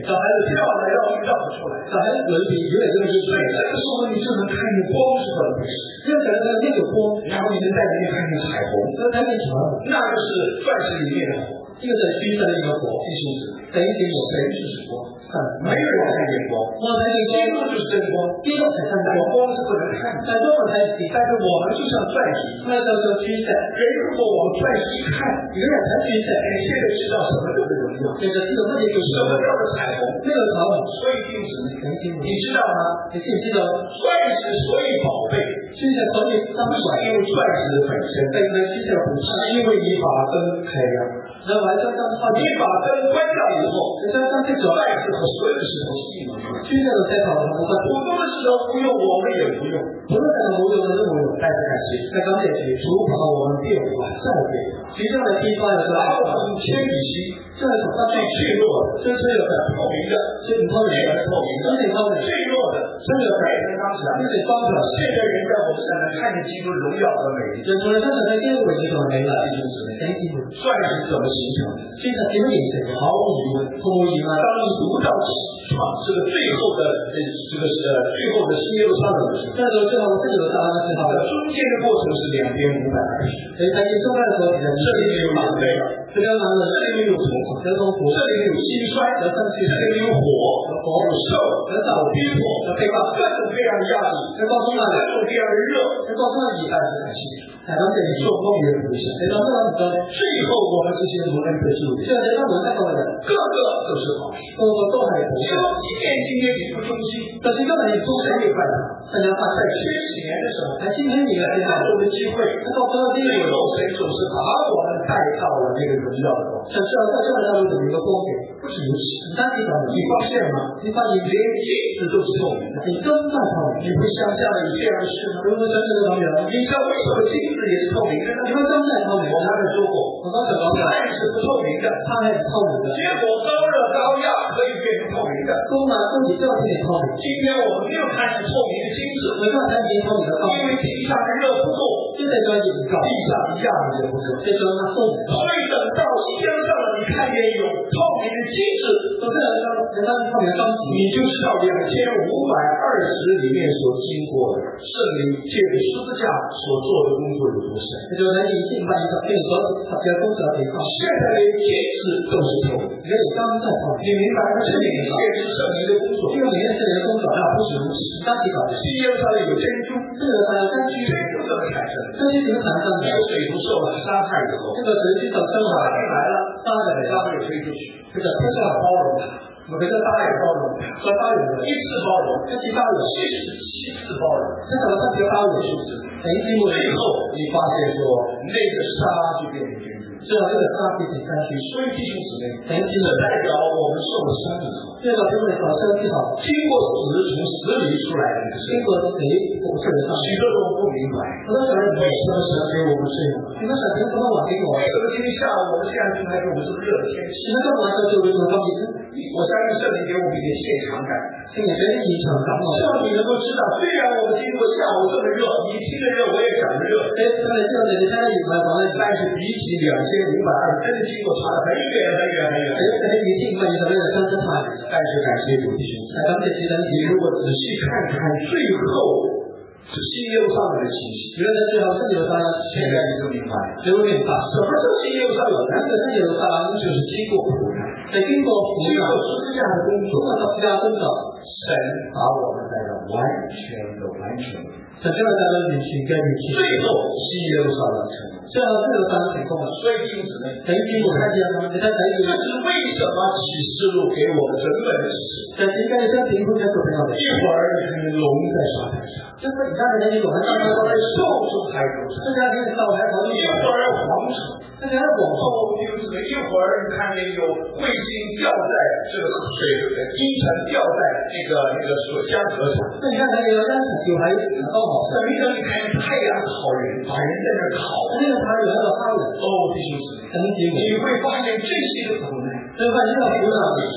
小孩子跳来绕去绕不出来， 小孩子有一笔有点这么一所以这个时候你就能看见光是怎么回事。 要想到那有光， 然后你能在里面看见彩虹， 那它变成那个是钻石里面的火， 这个在虚上的一个火， 弟兄姊妹， 等于给我神就是光， 上， 没有人看见光， 我才有基督就是真光， 第一个才看到光是不能看的， 在中文才底， 但是我们就像钻石， 那叫做虚线。 人如果我们钻石一看， 有点才虚线， 哎，现在知道什么叫做荣耀， 这个这个问题就是什么叫做彩虹， 那个草本， 所以弟兄姊妹， 很清楚， 你知道吗？ 你记不记得钻石所以宝贝， 虚线可以当不是因为钻石本身， 在那虚线不是因为你把灯开亮， 那我还刚刚话你把灯关掉以后， 人家刚这个钻石和所有的石头吸引了。 虚线的在跑的不普通的石头不用，我们也不用， 不是在无用的任务用， 但是感谢， 在钢铁区， 主把我们变化再变化， 其中的地方有个把我们铅笔芯， 这个手上最脆弱的， 最脆弱的透明的， 最不透明的， 透明的， 最透明的， 脆弱的，真的白天刚起来， 最光的。 现在人在我们身上看见基督荣耀和美丽， 人从人身上在第二个这种美了， 弟兄姊妹， 很清楚。 钻石怎么形成的？ 非常怎么形成的？ 毫无疑问， 毫无疑问。 当你读到创这个最后的呃这个呃最后的新耶路撒冷的时候， 这个最后这个大家知道的， 中间的过程是两边五百二十， 所以在你中间的时候， 这里面有狼狈， 这边狼人， 这里面有虫子， 这种火， 这里面有蟋蟀， 这上去， 这里面有火， 火有兽， 有草有逼迫， 有背叛， 各种各样的压力， 这告诉那里， 各种各样的热， 这告诉那里， 但是感谢， 海洋这里做梦也不想， 这个这个这个， 最后我们这些蒙恩的主， 现在他们在说的， 个个都是好事， 都都还有。 说即便今天你不忠心， 这是根本你中谁会犯法？ 三家大在千禧年的时候， 在今天你的这样做的机会， 他到最后第一个， 最后神总是把我们带到了那个荣耀的光。 想知道在这个道路有一个光点， 不是如此， 单体的， 你发现吗？ 你发现连镜子都是透明的， 你根在透明， 你会想象有这样的事吗？ 如果真正的能源， 你知道为什么镜子也是透明的呢？ 因为根在透明， 我刚才说过， 我刚才说过， 爱是不透明的， 它还是透明的， 结果高热高压可以变成透明的。 都拿自己就要变透明。 今天我们没有看见透明的镜子， 我刚才已经透明的透明， 因为地上的热不够， 现在就要引导， 地上的压力也不够， 这就让它透明。 所以等到新疆上了，你看见有透明的镜子， 都是人家人家透明的钢琴， 你就知道两千五百二十里面所经过的圣灵借着十字架所做的工作有多深。 这就人一定把一个变革特别公司的地方， 现在连镜子都是透明， 也有刚在透明。 你明白吗？是你借着圣灵的工作， 这个里面是人工作， 那不是如此。 当体搞的， 新耶路撒冷有珍珠， 这个还要根据珍珠怎么产生的？ 根据怎么产生的？ 有水不受了伤害以后， 这个水去等生活杀进来了， 杀的人， 他会推出去， 这个不是要包容他， 我觉得大爱包容，和大有的一次包容， 这其他有七十七次包容， 这个他比较大有素质，等于因为最后你发现说那个沙就变成珍珠， 知道这个沙变成山区， 所以弟兄姊妹， 等于因为这代表我们受了伤以后， 这个因为早生气好， 经过死从死里出来的经过谁不是人上， 许多人不明白， 很多小人为什么神给我们这样？ 你们小朋友怎么晚给我？ 为什么今天下午我们现在出来给我们这么热的天气？ 你们干嘛要就为什么方便？ 我相信圣灵给我们一点现场感， 心里边一场感冒。 希望你能够知道，虽然我们经过下午这么热，你听着热，我也讲着热， 哎，他们这样子，你看有没有？ 但是比起两千五百二，真的经过差的很远很远很远。 还有可能你信嘛？你怎么有三十块？ 但是感谢主弟兄， 才刚才记得你如果仔细看看最后是新耶路撒冷的情形， 原来最后是有三， 现在你就明白了。 有点大。 什么是新耶路撒冷？ 难得是有三， 就是经过苦难， 在经过苦经过难， 十字架的工作， 经过十字架工作， 神把我们带到完全的完全的。 神就要在那里去跟你去。 最后新耶路撒冷成功。 最后是有三成功了。 所以弟兄姊妹， 等于我看见了，你在等于这是为什么启示录给我们整本的启示？ 在应该在评估在做朋友的。 一会儿你看见龙在沙滩上， 就是你看人家有还一会儿兽从海中上， 这家庭到还好一会儿蝗虫， 这家往后后弟兄姊妹，一会儿你看见有卫星掉在这个水阴沉掉在那个那个水江河上， 那你看还有但是有还有刚好， 等一等你看见太阳烤人，把人在那烤， 那个他有那个他人哦弟兄姊妹， 等级你会发现这些的苦难， 这块这个苦难也是他。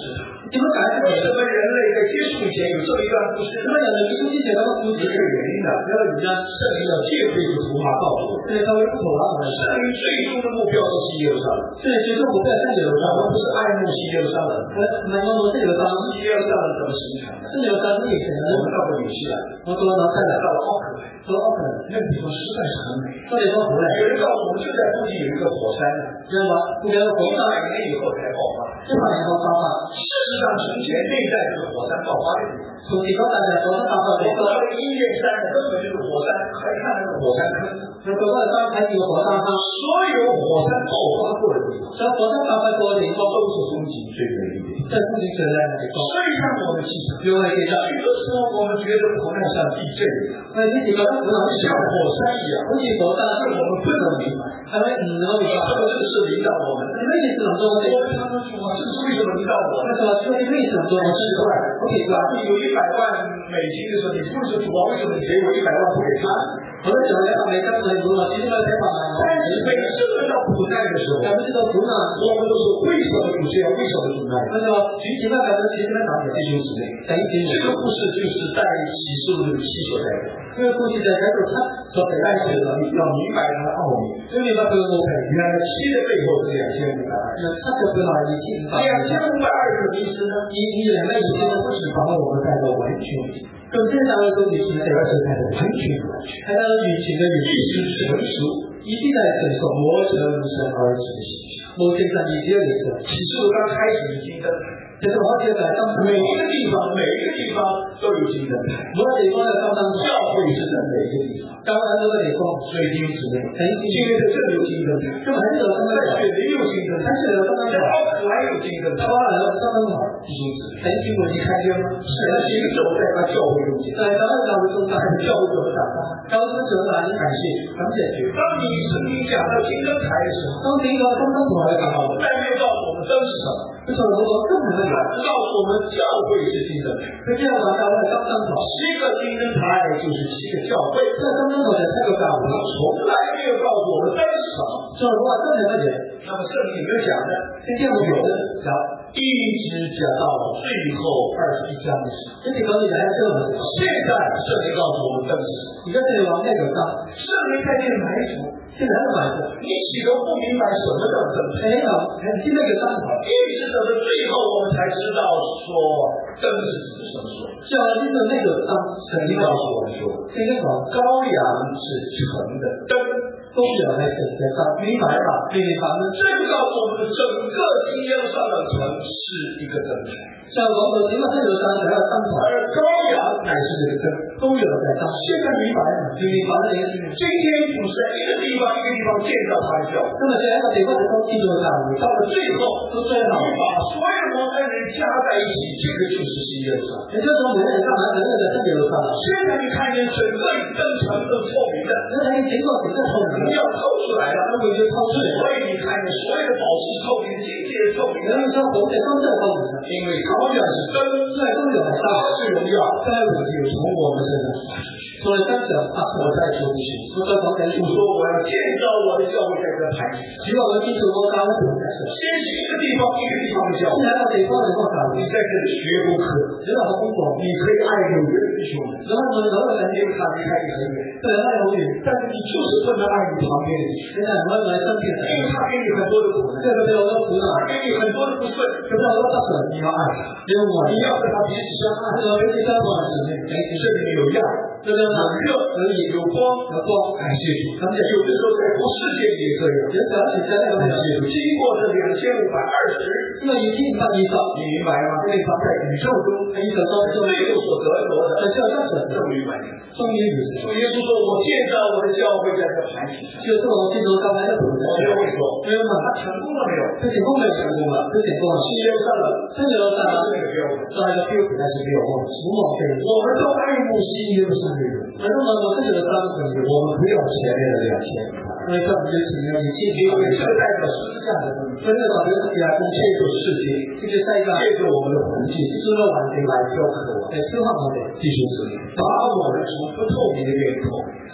你们感觉为什么人类在接触以前有这么一段故事？ 那么有的基督之前的故事是有原因的。 没有人家圣灵要借这个图画告诉我们， 对他为不妥啊， 圣灵最终的目标是西耶路撒冷。 是最终不在在耶路撒冷， 我们不是爱慕西耶路撒冷。 我们我们这个当西耶路撒冷怎么形成的？ 是耶路撒冷以前的， 我们到过纽西兰， 我多能看来到到了奥克兰， 说奥克兰， 那个地方实在是很美。 这里说回来， 有人告诉我们，就在附近有一个火山呢， 知道吗？不别的火一山， 百年以后才爆发。 一百年后爆发。 事实上，从前那一带就是火山爆发的地方。 从地高大家火山爆发的我走到那个音乐山，根本就是火山，还看那个火山坑。 那走到当还有火山坑， 所有火山爆发过的地方， 所以火山爆发过的地方都是风景最美丽的地方。 在附近存在的地方， 所以让我们记得， 另外一个， 许多时候我们觉得苦难像地震一样， 那你几个不能像火山一样， 不是火山， 是我们不能明白。 还没嗯能明白， 为什么这个事临到我们？ 你为什么这么做？ 我跟他们说，这是为什么临到我们？ 他说，因为为什么做？ 很奇怪， 我给他， 你有一百万美金的时候，你不是主啊，为什么你给我一百万不给他？ 我在讲的每个人如果其实没采访啊， 但是每次轮到苦难的时候， 咱们这个苦难， 我们都是为什么主要为什么苦难？ 那就举起那个其实那哪里弟兄姊妹， 等于这个故事就是在启示录的七所代表。 这个故事在开头他所带来的， 你要明白它的奥秘。 因为那个我们原来七的背后是两千五百二十， 那他就不拿一千两千五百二十的意思呢？ 一一两个以前的不是把我们带到完全里，跟现在的都比现在而是带到完全完全， 还要运行的必须成熟， 一定在承受磨成神儿子的形象。 某天上一节里头， 启示录刚开始已经登台， 这是好几个当每一个地方每一个地方都有金灯台， 每个地方的当当教会是在每一个地方。 当然这个地方， 所以弟兄姊妹， 哎， 今天在这里有金灯台， 这还是有当当在雪梨有金灯台， 还是有当当在奥克兰有金灯台， 当然有当当好， 弟兄姊妹， 哎，经过你看见吗？ 神行走在他教会中间， 在当然教会中间， 教会怎么长大？ 教会怎么长大？ 感谢感谢主。 当你曾经讲到金灯台的时候， 当听到当当好的时候， 但没有告诉我们灯是什么。 这是我更可能的。 告诉我们教会是金灯台， 这样的教会刚刚好， 七个金灯台就是七个教会。 这刚刚好的这个教会， 从来没有告诉我们灯是什么。 所以我真的了解。 那么这里有没有讲呢？ 今天我有的讲， 一直讲到最后二十一章的时候。 这里可以来这个。 现在圣灵告诉我们灯是什么？ 你看这里往那个上， 圣灵在这里埋伏， 现在的埋伏， 你岂都不明白什么叫灯？ 没有，还是那个上头。 一直等到最后，我们才知道说灯是指什么说。 像这个那个上， 圣灵告诉我们说， 这个讲羔羊是成的灯。 都有在神在上，明白吧？明白吗？ 这就告诉我们，整个新耶路撒冷城是一个灯台。 像我们今天这个上还要上头， 而羔羊乃是这个灯， 都有在上。 现在明白了， 明白了这个。 今天主是在一个地方一个地方建造他的教会， 那么这样的地方都记住上， 到了最后都最好把所有摩根人加在一起，这个就是新耶路撒冷。 也就是说，每个人干嘛？每个人在这里都上了。 现在你看见整个灯城都透明的， 那还经过整个透明， 要透出来了，那么就透出来。所以你看见所有的宝石透明，金界透明的， 人说红的都是透明的， 因为羔羊是灯， 对，都有在上， 是荣耀，在我就从我们身上发出去。 所以当时啊， 我再说不行， 我在房间里我说我要建造我的教会在这个台上， 希望我记住我当时在说， 先是一个地方一个地方的教会， 现在到地方的地方上， 你在这里学功课， 学到好功课， 你可以爱有人弟兄们， 然后呢，然后呢， 因为他离开你很远， 对，那有远， 但是你就是不能爱你旁边的弟兄， 现在我们来生病了， 因为他给你很多的苦难， 这个没有多苦恼， 他给你很多的不顺， 这个多不顺， 你要爱他， 因为我你要和他彼此相爱， 这个彼此相爱是那个， 这里面有样， 这个呢， 有热而已，有光， 有光， 感谢主。有的时候在不世界也这样， 也只要你在那个感谢主。经过这两千五百二十， 因为已经到一到， 你明白吗？这方在宇宙中， 宇宙中最有所得着的， 这叫什么？ 终于完成。 终于如此。 主耶稣说：“我建造我的教会在这磐石上。” 就是我记住刚才的主人， 我就会说， 没有嘛？ 他成功了没有？ 这成功没有成功了？这成功了。 新耶路撒冷， 新耶路撒冷这个标准， 这还有标准还是没有忘记？无忘记。 我们都爱慕新耶路撒冷人， 反正呢，我这里的三个朋友， 我们不要前面的两千。 因为这不就是你要你信因为这代表十字架的东西， 真的导致自己来攻借助世界， 这就在一个借助我们的环境， 这个环境来雕刻我们， 来消化我们。 弟兄姊妹，把我们从不透明的源头，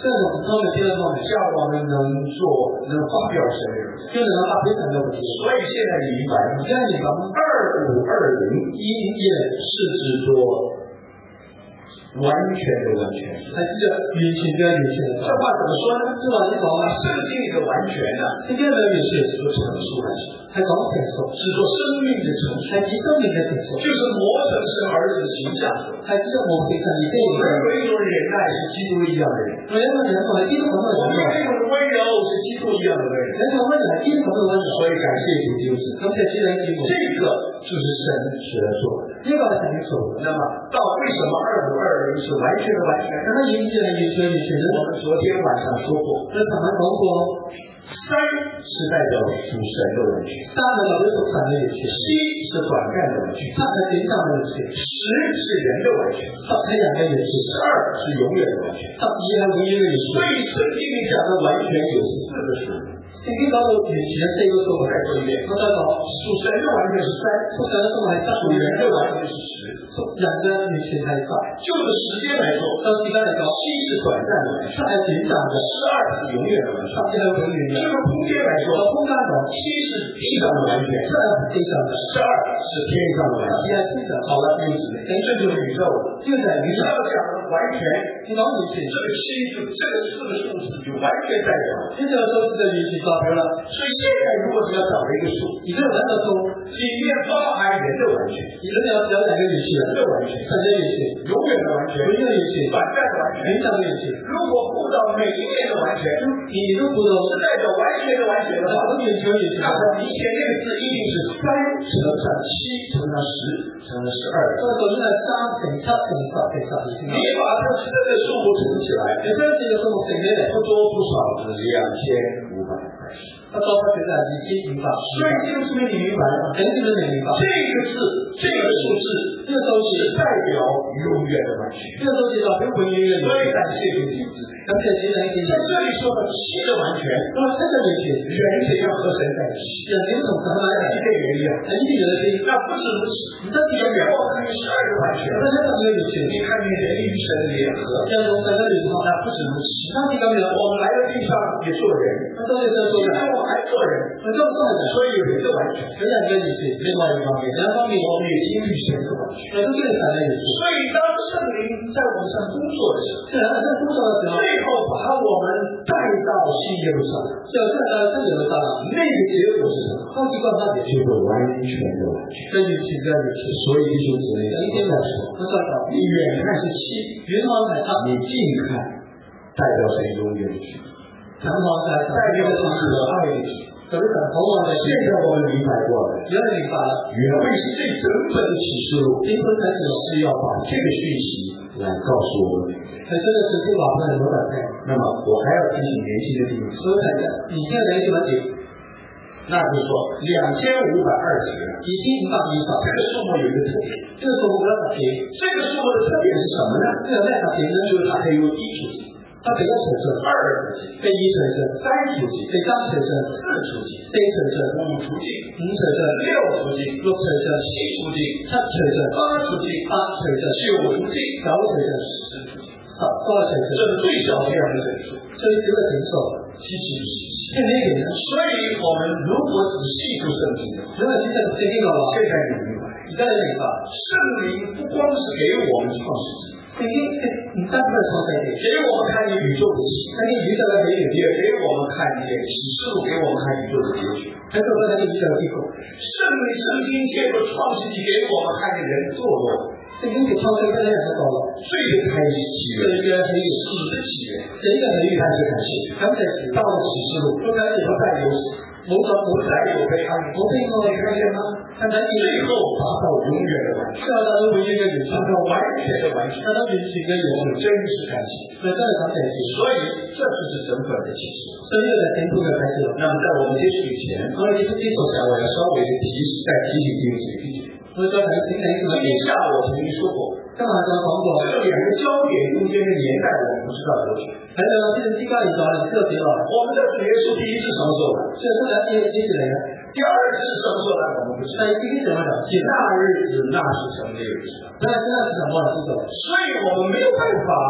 这种方面第二方面， 像我们能做能发表神的人， 就能发非常的问题。 所以现在你明白吗？ 现在你把二五二零一零一是指说完全的完全， 还是叫完全的完全的。 这话怎么说呢？ 这话你讲啊， 圣经里的完全呢， 圣经里的完全是说成熟完全， 还讲成熟， 是说生命的成熟， 还提生命的成熟， 就是磨成神儿子的形象。 还是要我们非常理解。 我们有一种忍耐是基督一样的人， 我们有一种基督徒的人， 我们有一种温柔是基督一样的人， 那种温柔基督徒的温柔。 所以感谢主弟兄姊妹， 感谢基督基督， 这个就是神所做的。 这个是神所做的。 那么到为什么二五二零是完全的完全？ 那么引起了引起了引起了。 我们昨天晚上说过， 那他们讲过， 三是代表属神的完全， 三代表属神的完全， 七是短暂的完全， 七是地上的完全， 十是人的完全， 十是人的完全， 十二是永远的完全， 十一是永远的完全。 所以圣经里讲的完全有四个数。 圣经讲到完全四个数， 再说一遍， 我再讲， 属神的完全是三， 属神的数还是属人的完全是十， 属人的完全还是十。 就是时间来说， 到时间来讲， 七是短暂的完全， 十是短暂的， 十二是永远的完全， 十一是永远的。 这个空间来说， 空间讲， 七是地上的完全， 十是地上的， 十二是天上的完全。 十一是天上的。 好了，弟兄姊妹，这就是宇宙了。 就在宇宙你要讲的完全， 你讲完全， 这个七就这个四个数字就完全代表了。 这个都是在完全代表了。 所以现在如果是要找一个数， 你这个人的数里面包含人的完全， 你人要了解一个完全， 人的完全， 神的完全， 永远的完全， 永远的完全， 短暂的完全， 永恒的完全。 如果顾到每一面的完全， 你如果是代表完全的完全的话， 完全的完全， 那么你前面的字一定是三乘上七乘上十乘上十二。 所以说你来三乘七乘十乘十二， 你把这三个数目乘起来， 你这这个数目乘起来不多不少是两千五百二十。 它多它觉得二千五百。 所以这个是你明白吗？ 肯定是你明白。 这个字，这个数字， 这个都是代表永远的完全。 这个都是代表永远的。 所以感谢主弟兄。 感谢主人给。 在这里说的七的完全， 那么这个完全， 人怎样和神在一起？ 人跟同神来一个原因啊， 一定有的是。 那不止如此， 你这几个人， 我看见十二个完全， 那这个没有完全。 你看见人与神联合， 像从神的联合， 那不止如此。 那几个人， 我们来到地上也做人， 那都是在做人， 我还做人， 那这么做的， 所以有人的完全， 有两个完全。 另外一方面， 两方面我们也经历神的完全， 那都是神的完全。 所以当圣灵在我们上工作的时候， 是啊，在工作的时候， 最后把我们带到新耶路撒冷， 就带到圣耶路撒冷， 那个结果是什么？ 好几个他也就会完全的完全， 这就去这就去。 所以弟兄姊妹， 一天来说，我说到， 你远看是七， 远方来看， 你近看代表神永远的去， 南方来看， 代表神可爱的去。 可是很同样的， 现在我们明白过了， 原来明白了， 原为是这整本的启示录， 灵魂才是是要把这个讯息来告诉我们。 可真的是不把它很多的看。 那么我还要提醒年轻的弟兄， 所以看你现在什么点？ 那就是说两千五百二十个， 一千五百以上， 这个数目有一个特点， 这个数目不要特别。 这个数目的特点是什么呢？ 这个在特别呢， 就是它可以有一组字， 它比较纯正， 二组字， 非一纯正， 三组字， 非三纯正， 四组字， 四纯正， 五组字， 五纯正， 六组字， 六纯正， 七组字， 七纯正， 八组字， 八纯正， 九组字， 九纯正， 十组字， 十多纯正， 这是最小的两个整数， 所以这个整数稀奇不稀奇？ 现在也是。 所以我们如果仔细读圣经的话， 如果现在不确定了吧？ 现在你明白， 你再来明白， 圣灵不光是给我们创世纪， 圣经你单纯的创造点， 给我们看见宇宙的起那个宇宙的美也给我们看见启示录，给我们看宇宙的结局。 还有那个宇宙的地步。 圣灵圣经借着创世纪给我们看见人堕落， 圣经给创造一个人很高了， 罪的开始起源， 这一个很有死的起源， 这一个很有但是感谢， 刚才到了启示录，不再不再有死， 某种不再有悲哀， 我被我看见吗？看到最后达到永远的完全， 是要达到永远的永达到完全的完全， 达到永远的永我们真是感谢。 所以这个刚才是， 所以这就是整本的启示。 所以的天赋的开始。 那么在我们结束以前， 我们接接受我想我要稍微的提示，再提醒弟兄姊妹一点。 我说还今天什么？ 以下我曾经说过， 干嘛讲广播？ 这两个焦点中间的年代我不知道多久。 还有这个机构里头很特别了。 我们的主耶稣第一次什么时候来？ 是后来第第几来的？ 第二次什么时候来？我们不知道。 那第一怎么讲？ 那日子那是什么日子？ 那现在是什么日子？ 所以我们没有办法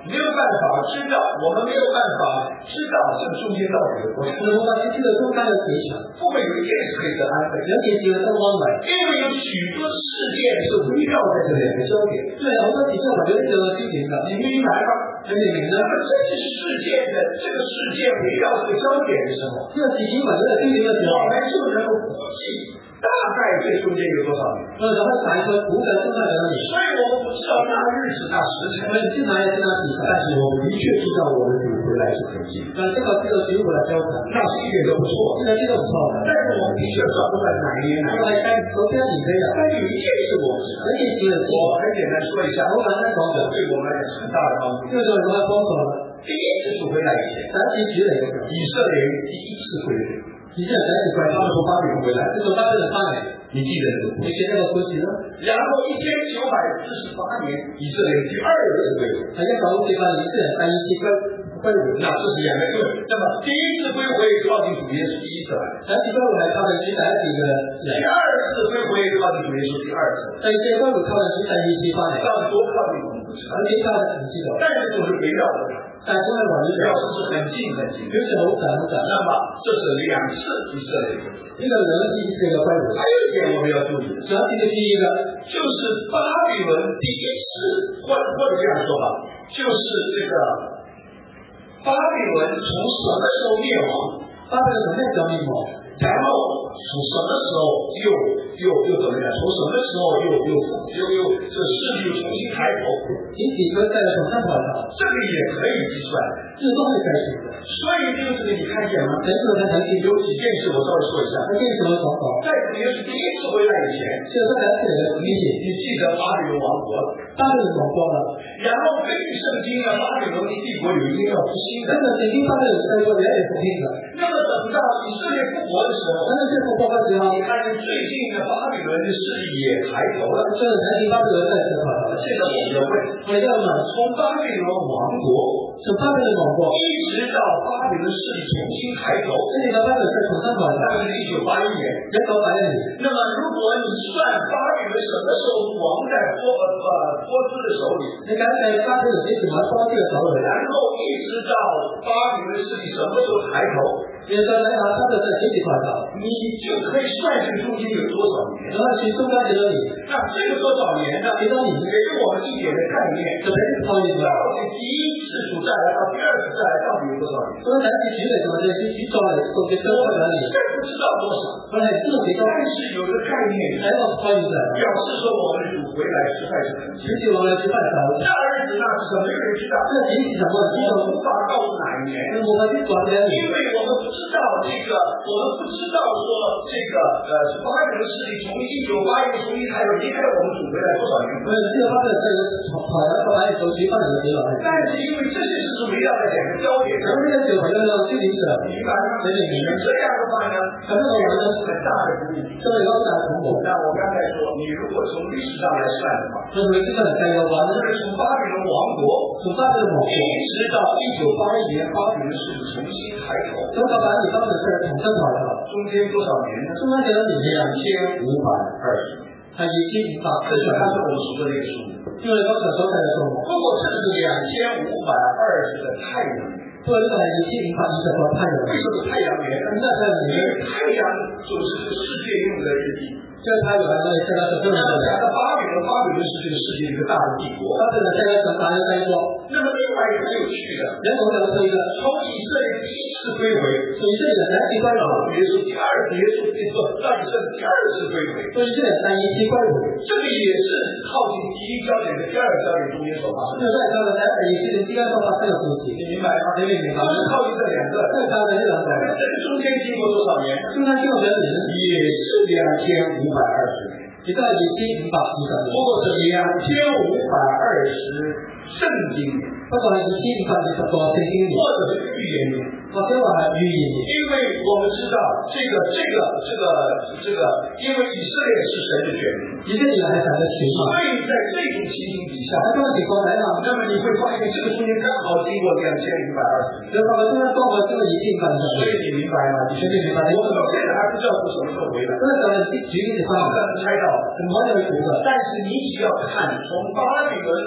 没有办法知道，我们没有办法知道这个中间到底有多少。 我把这个中间的结场， 不会有一件事可以得安慰， 了解几个灯光来， 因为有许多事件是围绕在这两个焦点。 对，好多几个我觉得这个剧情的， 你明白吗？ 很明白。 那么这是事件的这个事件围绕这个焦点的时候， 这个剧情我觉得剧情的时候， 我们就能够估计大概这中间有多少年。 呃，然后打一个古的正在哪里？ 所以我们不知道那日子那时辰， 我们进来进来比赛， 但是我们的确知道我们主回来是很近。 呃，这个这个举我来交谈， 那是一点都不错， 这个这个不错的。 但是我们的确找不出来哪一年哪一年。 后来该昨天你这样， 但有一件事我们知道， 而且几个我很简单说一下， 我反正讲的对我们来讲是很大的帮助。 这个什么帮助呢？ 第一次主回来以前， 咱提举了一个， 以色列人第一次回来， 以色列人是关他们从巴比伦回来，这个巴比伦八年， 你记得这个故事？ 你学那个故事呢？ 然后一千九百四十八年，以色列第二次归回， 还在搞这个以色列三一七归归回， 那这是两个对。那么第一次归回靠近主耶稣第一次来， 咱几个来他们举来几个第二次归回靠近主耶稣第二次， 在这个归他们举三一七八年， 到底多靠近我们不知道， 而且他的很记得， 但是就是围绕着他。 但是呢，我们要是很近很近， 就是很赶很赶。 那么这是两次以色列归回。 这个人是这个归回。 还有一点我们要注意， 主要这个第一个就是巴比伦第一次，或或者这样说吧，就是这个巴比伦从什么时候灭亡？ 巴比伦怎么叫灭亡？ 然后从什么时候又又又怎么样？从什么时候又又又又这势力又重新抬头？ 引起一个在什么上？ 这个也可以计算， 这都是开始的。 所以这个事情你看见吗？ 人格的腾讯有几件事我稍微说一下。 那这是什么方法？ 在主耶稣第一次回来以前， 这个在这个理解， 你记得巴比伦王国了， 巴比伦王国了。 然后根据圣经啊，巴比伦帝国有一天要复兴的。 这个圣经巴比伦在说也得复兴的。 那么等到以色列复活的时候， 那这复活的时候， 你看见最近的巴比伦的势力也抬头了。 这个才是巴比伦在思考。 现在我们要问， 我要问， 从巴比伦王国， 从巴比伦王国一直到巴比伦势力重新抬头， 这里的巴比伦是从上考的， 大概是一九八一年。 人口百年。 那么如果你算巴比伦什么时候亡在波呃波斯的手里， 你刚才巴比伦是怎么说这个手里？ 然后一直到巴比伦势力什么时候抬头？ 也说来啊，他的在经济块上， 你就可以算这个中间有多少年。 然后去中间这里， 那这个多少年呢？ 给到你给我们一点的概念， 这才是超越的。 到底第一次主再来到第二次再来到底有多少年？ 所以咱必须得什么？这必须找来从这生活哪里？ 这不知道多少， 后来这种比较， 但是有个概念， 还要超越的。 表示说我们的主回来实在是很近。 尤其我们去办啥？ 那日子那时候没有人知道， 这引起什么？ 我们无法告诉哪一年， 我们去管的， 因为我们不知道这个，我们不知道说这个呃巴比伦势力从一九八一年重新开始离开我们主回来多少年？ 呃，这个方面这个好好像说来都举办了几了。 但是因为这些事是围绕在两个焦点上， 这个就好像距离是， 明白吗？ 对对，明白。 这样的话呢， 可能我们很大的鼓励。 这个有点恐怖。 那我刚才说，你如果从历史上来算的话， 这是这个在要完了， 就是从巴比伦王国， 从巴比伦王国一直到一九八一年巴比伦势力重新抬头， 从他把你当的是统正好了， 中间多少年呢？ 中间这个里面两千五百二十年。 他一七五八， 这是他是我们说的那个数目。 因为刚才说的数目， 如果这是两千五百二十的太阳年， 做这个一七五八一个说太阳， 为什么太阳年？ 那太阳因为年， 太阳就是这个世界用的日历。 这个太阳呢，现在是这么那的。 讲到巴比伦，巴比伦是这个世界一个大的帝国。 他这个现在是大家在说， 那么另外一个很有趣的， 人口这个是一个， 从以色列第一次归回， 所以这个三七关了， 耶稣第二次，耶稣第二到以色列第二次归回， 所以这个三一七关了。 这个也是靠近第一焦点和第二焦点中间所发生的。 就在他的在一七零第二个话才有东西， 你明白吗？ 明白明白。 都是靠近这两个。 在他的这两个， 这个中间经过多少年？ 中间经过多少年？ 也是两千五百二十年。 一个一七五八一个， 不过是两千五百二十圣经年， 不过一七五八一个多圣经年， 或者是预言年。 或者话预言年。 因为我们知道这个这个这个这个，因为以色列是神的选民， 以色列还是神的选民， 所以在这种情形底下， 这种情况来讲， 那么你会发现这个中间刚好经过两千五百二十年。 就他们中间做过这个一七五八一个， 所以你明白吗？你绝对明白。 我们到现在还不知道是什么时候回来， 这个举举例子我上， 们猜到很多人有觉得， 但是你只要看从巴比伦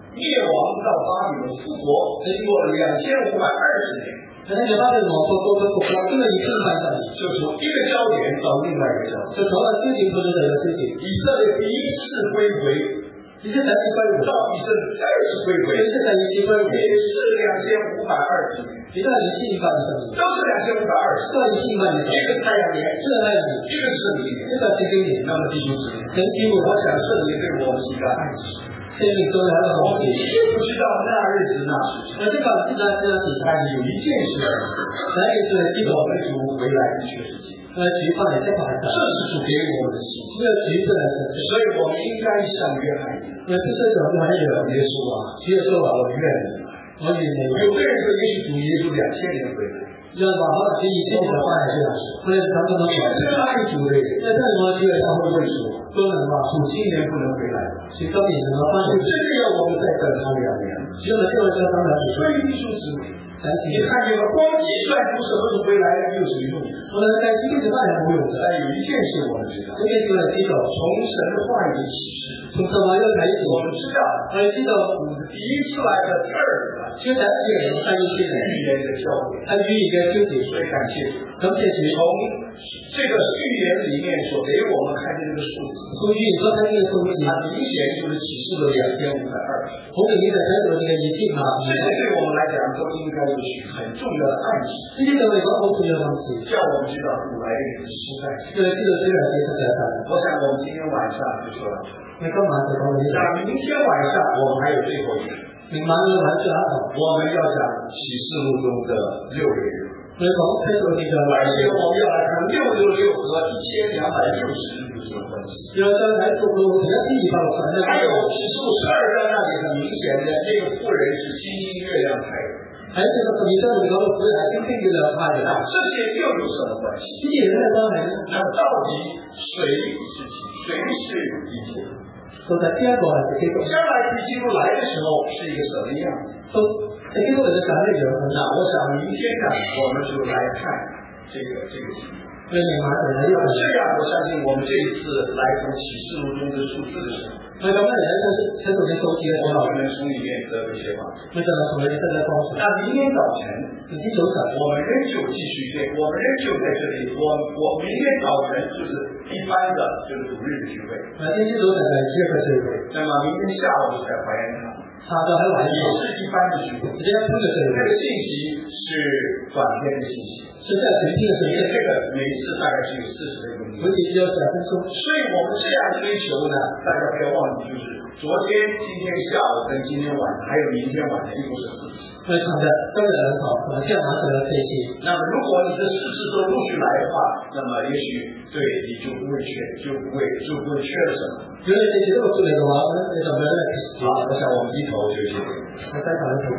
灭亡到巴比伦复国，经过了两千五百二十年。 那那巴比伦复国的国家，这个一千三百年， 就从一个焦点到另外一个焦点， 就从了最近或者的最近， 以色列第一次归回， 以色列归回， 到以色列再次归回， 以色列一归回， 也是两千五百二十年， 一个一千一百二十年， 都是两千五百二十， 一个一千一百二十， 一个太阳年， 一个太阳年， 一个是你年， 一个是今年。 那么弟兄姊妹， 跟因为我想圣灵对我们是一个暗示。 生命中来了好几， 也不知道那日子那时辰。 那这个是在这样子， 但有一件事， 那也是基督我们主回来的确实际。 那举办的这个还是， 这是主给我们的信息。 这个举办的是， 所以我们应该像约翰一样。 那这是怎么还有耶稣啊，耶稣啊，我愿意来。 我愿意。 有个人说，也许主耶稣两千年回来。 要把好的以前的话来这样说，所以咱们能因为这个爱主的人， 在这里我觉得他会为主都能吧， 主今年不能回来， 所以到底能够发生这个要我们再等他两年。 只有这个叫当然所以弟兄姊妹， 你看见了，光计算出什么时候回来又是用。 我们在今天的话也不用的， 但有一件事我们知道， 这件事呢，知道从神的话语启示， 从什么又开始， 我们知道， 我们知道第一次来的，第二次来， 现在这个人他有些人预言的教诲， 他予以一个纠结， 所以感谢主， 感谢主， 从这个预言里面所给我们看见这个数字， 从预言说他这个东西， 它明显就是启示了两千五百二十。 从里面的看到这个一切嘛， 这些对我们来讲都应该有很重要的暗示， 这些都是一个很重要的东西， 叫我们知道主来的是实在。 这个这个这个也是这样的。 我想我们今天晚上就说了， 那干嘛这方面？ 那明天晚上我们还有最后一个， 明晚有还是还好， 我们要讲启示录中的六位人。 所以从开始那个， 而且我们要来看六六六和一千两百六十日有什么关系？ 要在来做做这个地方上， 还有启示录十二章那里很明显的，这个妇人是星星月亮派的。 还有这个你在这个回来跟这个的派的， 这些又有什么关系？ 这些人当然， 那到底谁是谁？谁是一切？ 说在第二个还是这个？ 将来基督来的时候是一个什么样子？ 说这个人的感觉有很大。 我想明天呢，我们就来看这个这个题目。 所以你马上来要这样，我相信我们这一次来从启示录中的数字的时候， 那个外人他是他首先收集了多少？ 我们从里面得到一些帮助。 那个呢，从人正在帮助。 那明天早晨， 已经走早， 我们仍旧继续对，我们仍旧在这里。我我明天早晨就是一般的，就是主日的聚会。 那今天走早的第二个聚会。 那么明天下午在怀恩堂， 他的还晚也是一般的聚会。 直接听的这个。 这个信息是短篇的信息， 是在随听的时候， 这个每一次大概只有四十分钟， 而且只有两分钟。 所以我们这样追求呢，大家不要忘记，就是昨天、今天下午跟今天晚上，还有明天晚上，一共是四次。 非常的，当然很好，我们这样拿出来可以去。 那么如果你这四次都陆续来的话，那么也许对你就不会缺，就不会就不会缺了什么。 因为这些这么做的话，我们那个没来好，我想我们低头就谢谢。 他在场的时候，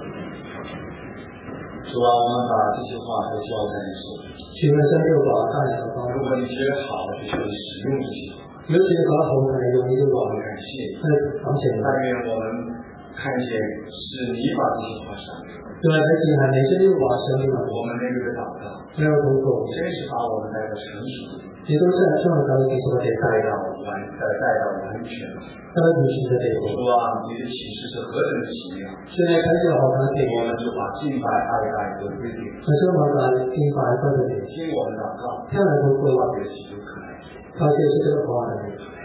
主啊，我们把这些话都交在你手里。 请问三六八大两个方， 如果你觉得好，就求你使用这些话。 尤其是搞好可能有一个我们感谢你， 很明显的。 但愿我们看见是你把这些话上来。 对，而且还没这六把生命了。 我们那个的祷告， 没有通过， 真是把我们带到成熟的地步。 你都是很重要的地方，得带到完，带带到完全。 带到你的地步。 主啊，你的启示是何等的奇妙！ 现在开始好看点， 我们就把敬拜、爱戴都归给你。 可是我把敬拜放在你， 听我们祷告， 看来不过， 也是有可能。 他就是这个话。